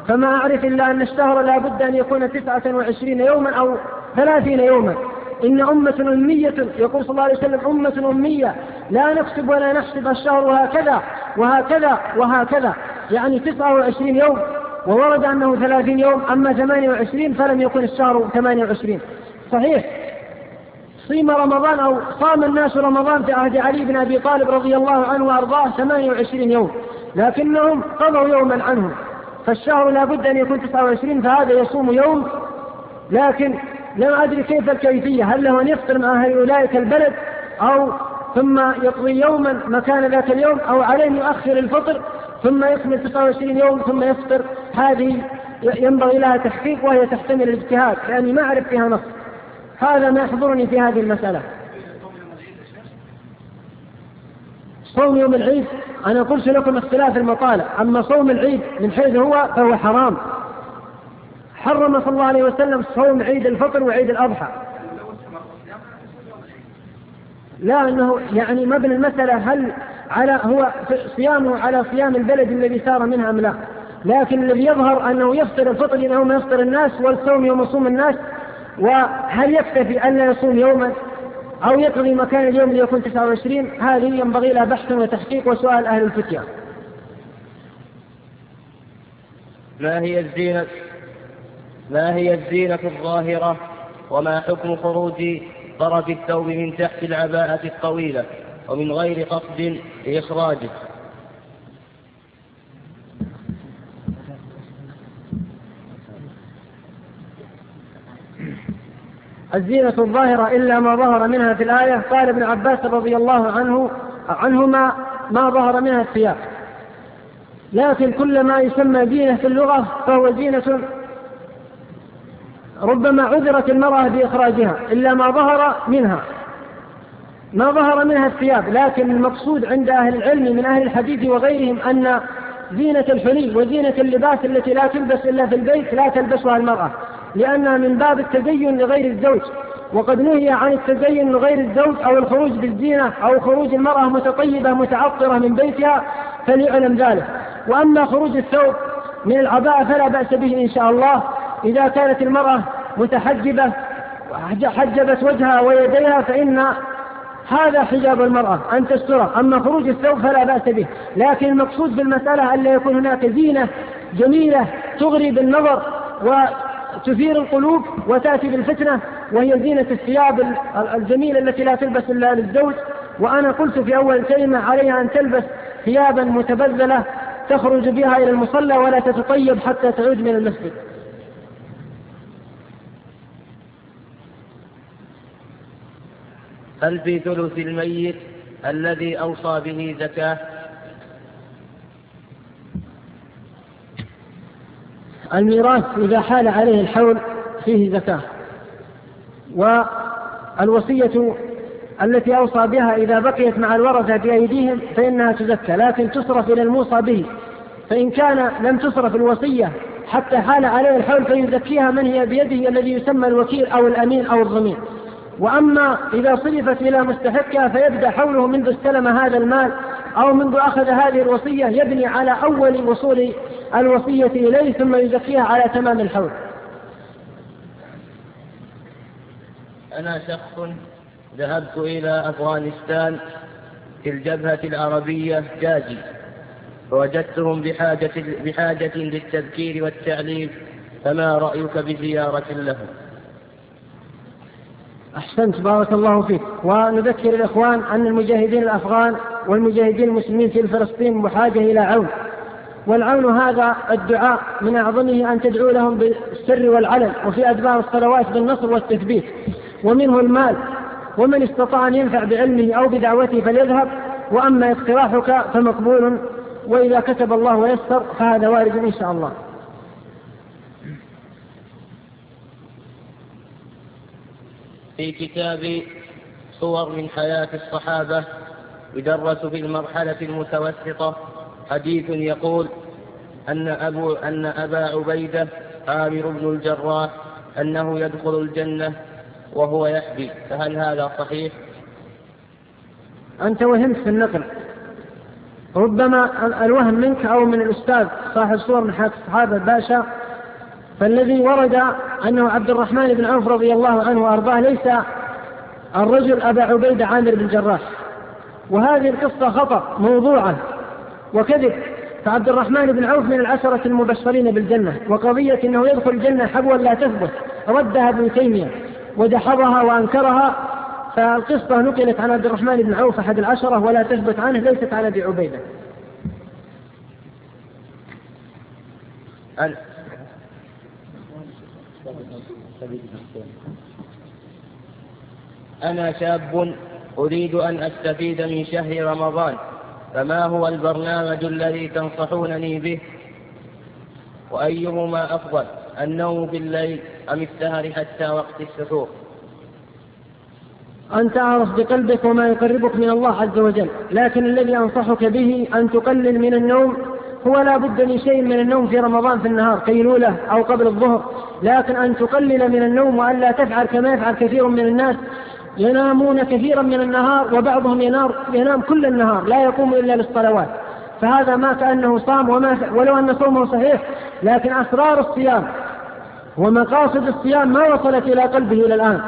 فما أعرف إلا أن الشهر لا بد أن يكون تسعة وعشرين يوما أو ثلاثين يوما. إن أمة أمية، يقول صلى الله عليه وسلم أمة أمية لا نكتب ولا نحسب الشهر هكذا وهكذا وهكذا، يعني تسعة وعشرين يوم، وورد أنه ثلاثين يوم. أما ثمانية وعشرين فلم يكن الشهر ثمانية وعشرين. صحيح صيم رمضان أو صام الناس رمضان في عهد علي بن أبي طالب رضي الله عنه وأرضاه ثمانية وعشرين يوم، لكنهم قضوا يوما عنهم، فالشهر لا بد أن يكون تسعة وعشرين، فهذا يصوم يوم. لكن لم أدري كيف الكيفية، هل له أن يفطر مع أهل أولئك البلد أو ثم يقضي يوما مكان ذاك اليوم، أو عليه يؤخر الفطر ثم يكمل تسعة وعشرين يوم ثم يفطر. هذه ينبغي لها تحقيق وهي تحتمل الاجتهاد، لأني ما أعرف فيها نص. هذا ما يحضرني في هذه المسألة. صوم يوم العيد أنا قلت لكم اختلاف المطالع، أما صوم العيد من حيث هو فهو حرام. حرم صلى الله عليه وسلم صوم عيد الفطر وعيد الأضحى. لا أنه يعني مبنى المسألة هل على هو صيامه على صيام البلد الذي سار منها أم لا، لكن الذي يظهر أنه يفطر الفطر يوم يفطر الناس والصوم يوم يصوم الناس. وهل يكتفي أن لا يصوم يوما أو يقضي مكان اليوم ليكون تسعة وعشرين؟ هذه ينبغي لها بحث وتحقيق وسؤال أهل الفتية. ما هي الزينة ما هي الزينة الظاهرة، وما حكم خروج طرف الثوب من تحت العباءة الطويلة ومن غير قصد لإخراجه؟ الزينة الظاهرة إلا ما ظهر منها في الآية. قال ابن عباس رضي الله عنه عنهما ما ظهر منها الثياب، لكن كل ما يسمى زينة في اللغة فهو زينة ربما عذرت المرأة بإخراجها إلا ما ظهر منها ما ظهر منها الثياب. لكن المقصود عند أهل العلم من أهل الحديث وغيرهم أن زينة الحلي وزينة اللباس التي لا تلبس إلا في البيت لا تلبسها المرأة، لأنها من باب التزين لغير الزوج، وقد نهي عن التزين لغير الزوج أو الخروج بالزينة أو خروج المرأة متطيبة متعطرة من بيتها، فليعلم ذلك. وأما خروج الثوب من العباءة فلا بأس به إن شاء الله إذا كانت المرأة متحجبة حجبت وجهها ويديها، فإن هذا حجاب المرأة أن تستره. أما خروج الثوب فلا بأس به، لكن المقصود بالمسألة أن لا يكون هناك زينة جميلة تغري بالنظر وتثير القلوب وتأتي بالفتنة، وهي زينة الثياب الجميلة التي لا تلبس إلا للزوج. وأنا قلت في أول كلمة عليها أن تلبس ثيابا متبذلة تخرج بها إلى المصلى ولا تتطيب حتى تعود من المسجد. هل في ثلث الميت الذي أوصى به زكاة؟ الميراث إذا حال عليه الحول فيه زكاة، والوصية التي أوصى بها إذا بقيت مع الورثة بأيديهم فإنها تزكى، لكن تصرف إلى الموصى به، فإن كان لم تصرف الوصية حتى حال عليه الحول فيزكيها من هي بيده الذي يسمى الوكيل أو الأمين أو الضمين. وأما إذا صرفت إلى مستحقها فيبدأ حوله منذ استلم هذا المال أو منذ أخذ هذه الوصية، يبني على أول وصول الوصية إليه ثم يزكيها على تمام الحول. أنا شخص ذهبت إلى أفغانستان في الجبهة العربية جاجي، فوجدتهم بحاجة, بحاجة للتذكير والتعليم، فما رأيك بزيارة لهم؟ أحسنت، بارك الله فيك. ونذكر الإخوان أن المجاهدين الأفغان والمجاهدين المسلمين في فلسطين بحاجة إلى عون، والعون هذا الدعاء من أعظمه أن تدعو لهم بالسر والعلن وفي أدبار الصلوات بالنصر والتثبيت، ومنه المال، ومن استطاع أن ينفع بعلمه أو بدعوته فليذهب، وأما اقتراحك فمقبول، وإذا كتب الله ويسر فهذا وارد إن شاء الله. في كتاب صور من حياة الصحابة يدرس في المرحلة المتوسطة حديث يقول أن, أبو أن أبا عبيدة عامر بن الجراح أنه يدخل الجنة وهو يحبي، فهل هذا صحيح؟ أنت وهمت في النقل، ربما الوهم منك أو من الأستاذ صاحب صور من حياة الصحابة الباشا، فالذي ورد أنه عبد الرحمن بن عوف رضي الله عنه وأرضاه ليس الرجل أبا عبيدة عامر بن جراح، وهذه القصة خطأ موضوعة وكذب. فعبد الرحمن بن عوف من العشرة المبشرين بالجنة، وقضية أنه يدخل الجنة حبوا لا تثبت ردها ابن تيمية ودحضها وأنكرها، فالقصة نقلت عن عبد الرحمن بن عوف أحد العشرة ولا تثبت عنه، ليست على أبي عبيدة. أنا شاب أريد أن أستفيد من شهر رمضان، فما هو البرنامج الذي تنصحونني به؟ وأيهما أفضل، النوم بالليل أم السهر حتى وقت السحور؟ أنت أعرف بقلبك وما يقربك من الله عز وجل، لكن الذي أنصحك به أن تقلل من النوم. هو لا بد من شيء من النوم في رمضان في النهار قيلولة أو قبل الظهر، لكن أن تقلل من النوم وأن لا تفعل كما يفعل كثير من الناس، ينامون كثيرا من النهار وبعضهم ينام, ينام كل النهار لا يقوم إلا للصلوات، فهذا ما كأنه صام وما ولو أن صومه صحيح، لكن أسرار الصيام ومقاصد الصيام ما وصلت إلى قلبه إلى الآن.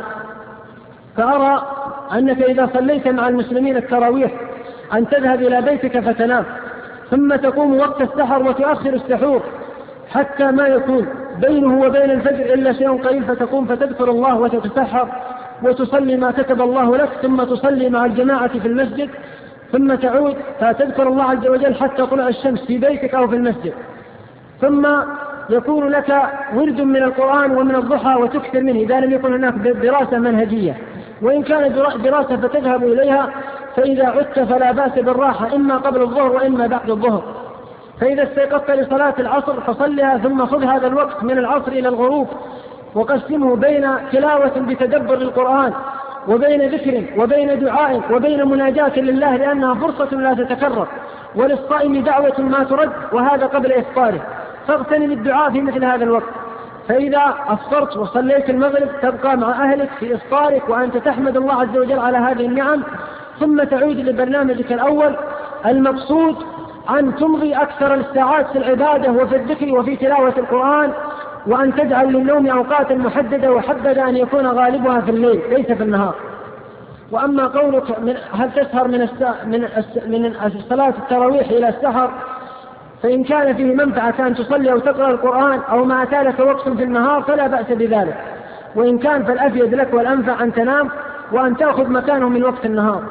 فأرى أنك إذا صليت مع المسلمين التراويح أن تذهب إلى بيتك فتنام، ثم تقوم وقت السحر وتؤخر السحور حتى ما يكون بينه وبين الفجر إلا شيء قليل، فتقوم فتذكر الله وتتسحر وتصلي ما كتب الله لك، ثم تصلي مع الجماعة في المسجد، ثم تعود فتذكر الله عز وجل حتى طلع الشمس في بيتك أو في المسجد، ثم يكون لك ورد من القرآن ومن الضحى وتكثر منه إذا لم يكن هناك دراسة منهجية، وإن كانت دراسة فتذهب إليها، فإذا عدت فلا بأس بالراحة إما قبل الظهر وإما بعد الظهر. فإذا استيقظت لصلاة العصر فصلها، ثم خذ هذا الوقت من العصر إلى الغروب وقسمه بين تلاوة بتدبر القرآن وبين ذكر وبين دعاء وبين مناجاة لله، لأنها فرصة لا تتكرر، وللصائم دعوة ما ترد، وهذا قبل إفطاره، فاغتنم الدعاء في مثل هذا الوقت. فإذا أفطرت وصليت المغرب تبقى مع أهلك في إفطارك وأنت تحمد الله عز وجل على هذه النعم، ثم تعود لبرنامجك الأول. المقصود أن تمضي أكثر الساعات في العبادة وفي الذكر وفي تلاوة القرآن، وأن تجعل للنوم أوقاتا محددة، وحدد أن يكون غالبها في الليل ليس في النهار. وأما قولك من هل تسهر من من من صلاة التراويح إلى السحر، فإن كان فيه منفعة أن تصلي أو تقرأ القرآن أو ما أتى لك وقت في النهار فلا بأس بذلك، وإن كان فالأفيد لك والأنفع أن تنام وأن تأخذ مكانه من وقت النهار.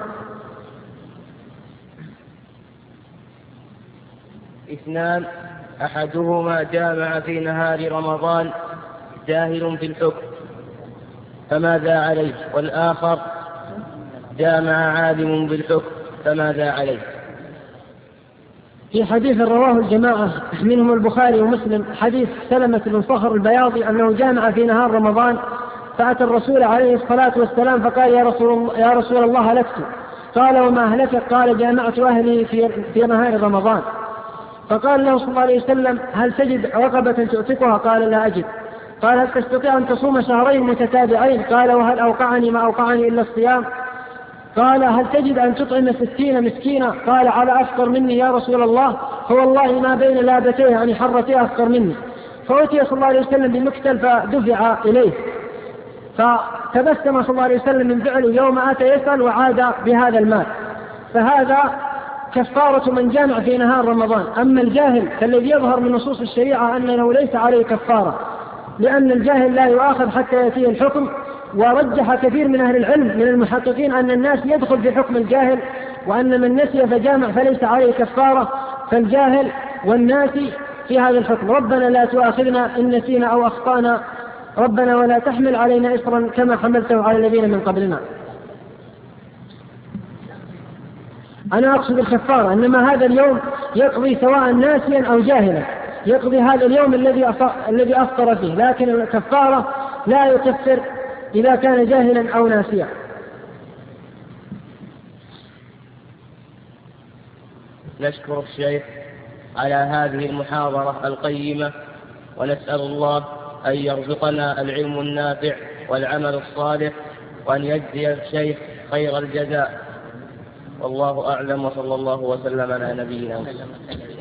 اثنان، أحدهما جامع في نهار رمضان جاهل في الحكم فماذا عليه، والآخر جامع عالم بالحكم فماذا عليه؟ في حديث رواه الجماعة منهم البخاري ومسلم، حديث سلمة بن صخر البياضي أنه جامع في نهار رمضان، فأتى الرسول عليه الصلاة والسلام فقال يا رسول الله, يا رسول الله هلكت. قال وما أهلكك؟ قال جامعت أهلي في, في نهار رمضان. فقال له صلى الله عليه وسلم هل تجد رقبة تؤتقها؟ قال لا أجد. قال هل تستطيع أن تصوم شهرين متتابعين؟ قال وهل أوقعني ما أوقعني إلا الصيام؟ قال هل تجد أن تطعم ستين مسكينا؟ قال على أفقر مني يا رسول الله، فوالله ما بين لابتيه يعني حرتيه أفقر مني. فأتي صلى الله عليه وسلم بمكتل فدفع إليه، فتبسم صلى الله عليه وسلم من فعله يوم أتى يسأل وعاد بهذا المال. فهذا كفارة من جامع في نهار رمضان. أما الجاهل فالذي يظهر من نصوص الشريعة أنه ليس عليه كفارة، لأن الجاهل لا يؤاخذ حتى يأتيه الحكم. ورجح كثير من أهل العلم من المحققين أن الناس يدخل في حكم الجاهل، وأن من نسي فجامع فليس عليه كفارة، فالجاهل والناسي في هذا الحكم. ربنا لا تؤاخذنا إن نسينا أو أخطأنا، ربنا ولا تحمل علينا إصرا كما حملته على الذين من قبلنا. أنا أقصد الكفارة، إنما هذا اليوم يقضي سواء ناسيا أو جاهلا، يقضي هذا اليوم الذي الذي أفطر فيه، لكن الكفارة لا يكفر إذا كان جاهلا أو ناسيا. نشكر الشيخ على هذه المحاضرة القيمة، ونسأل الله أن يرزقنا العلم النافع والعمل الصالح، وأن يجزي الشيخ خير الجزاء. والله أعلم، وصلى الله وسلم على نبينا محمد.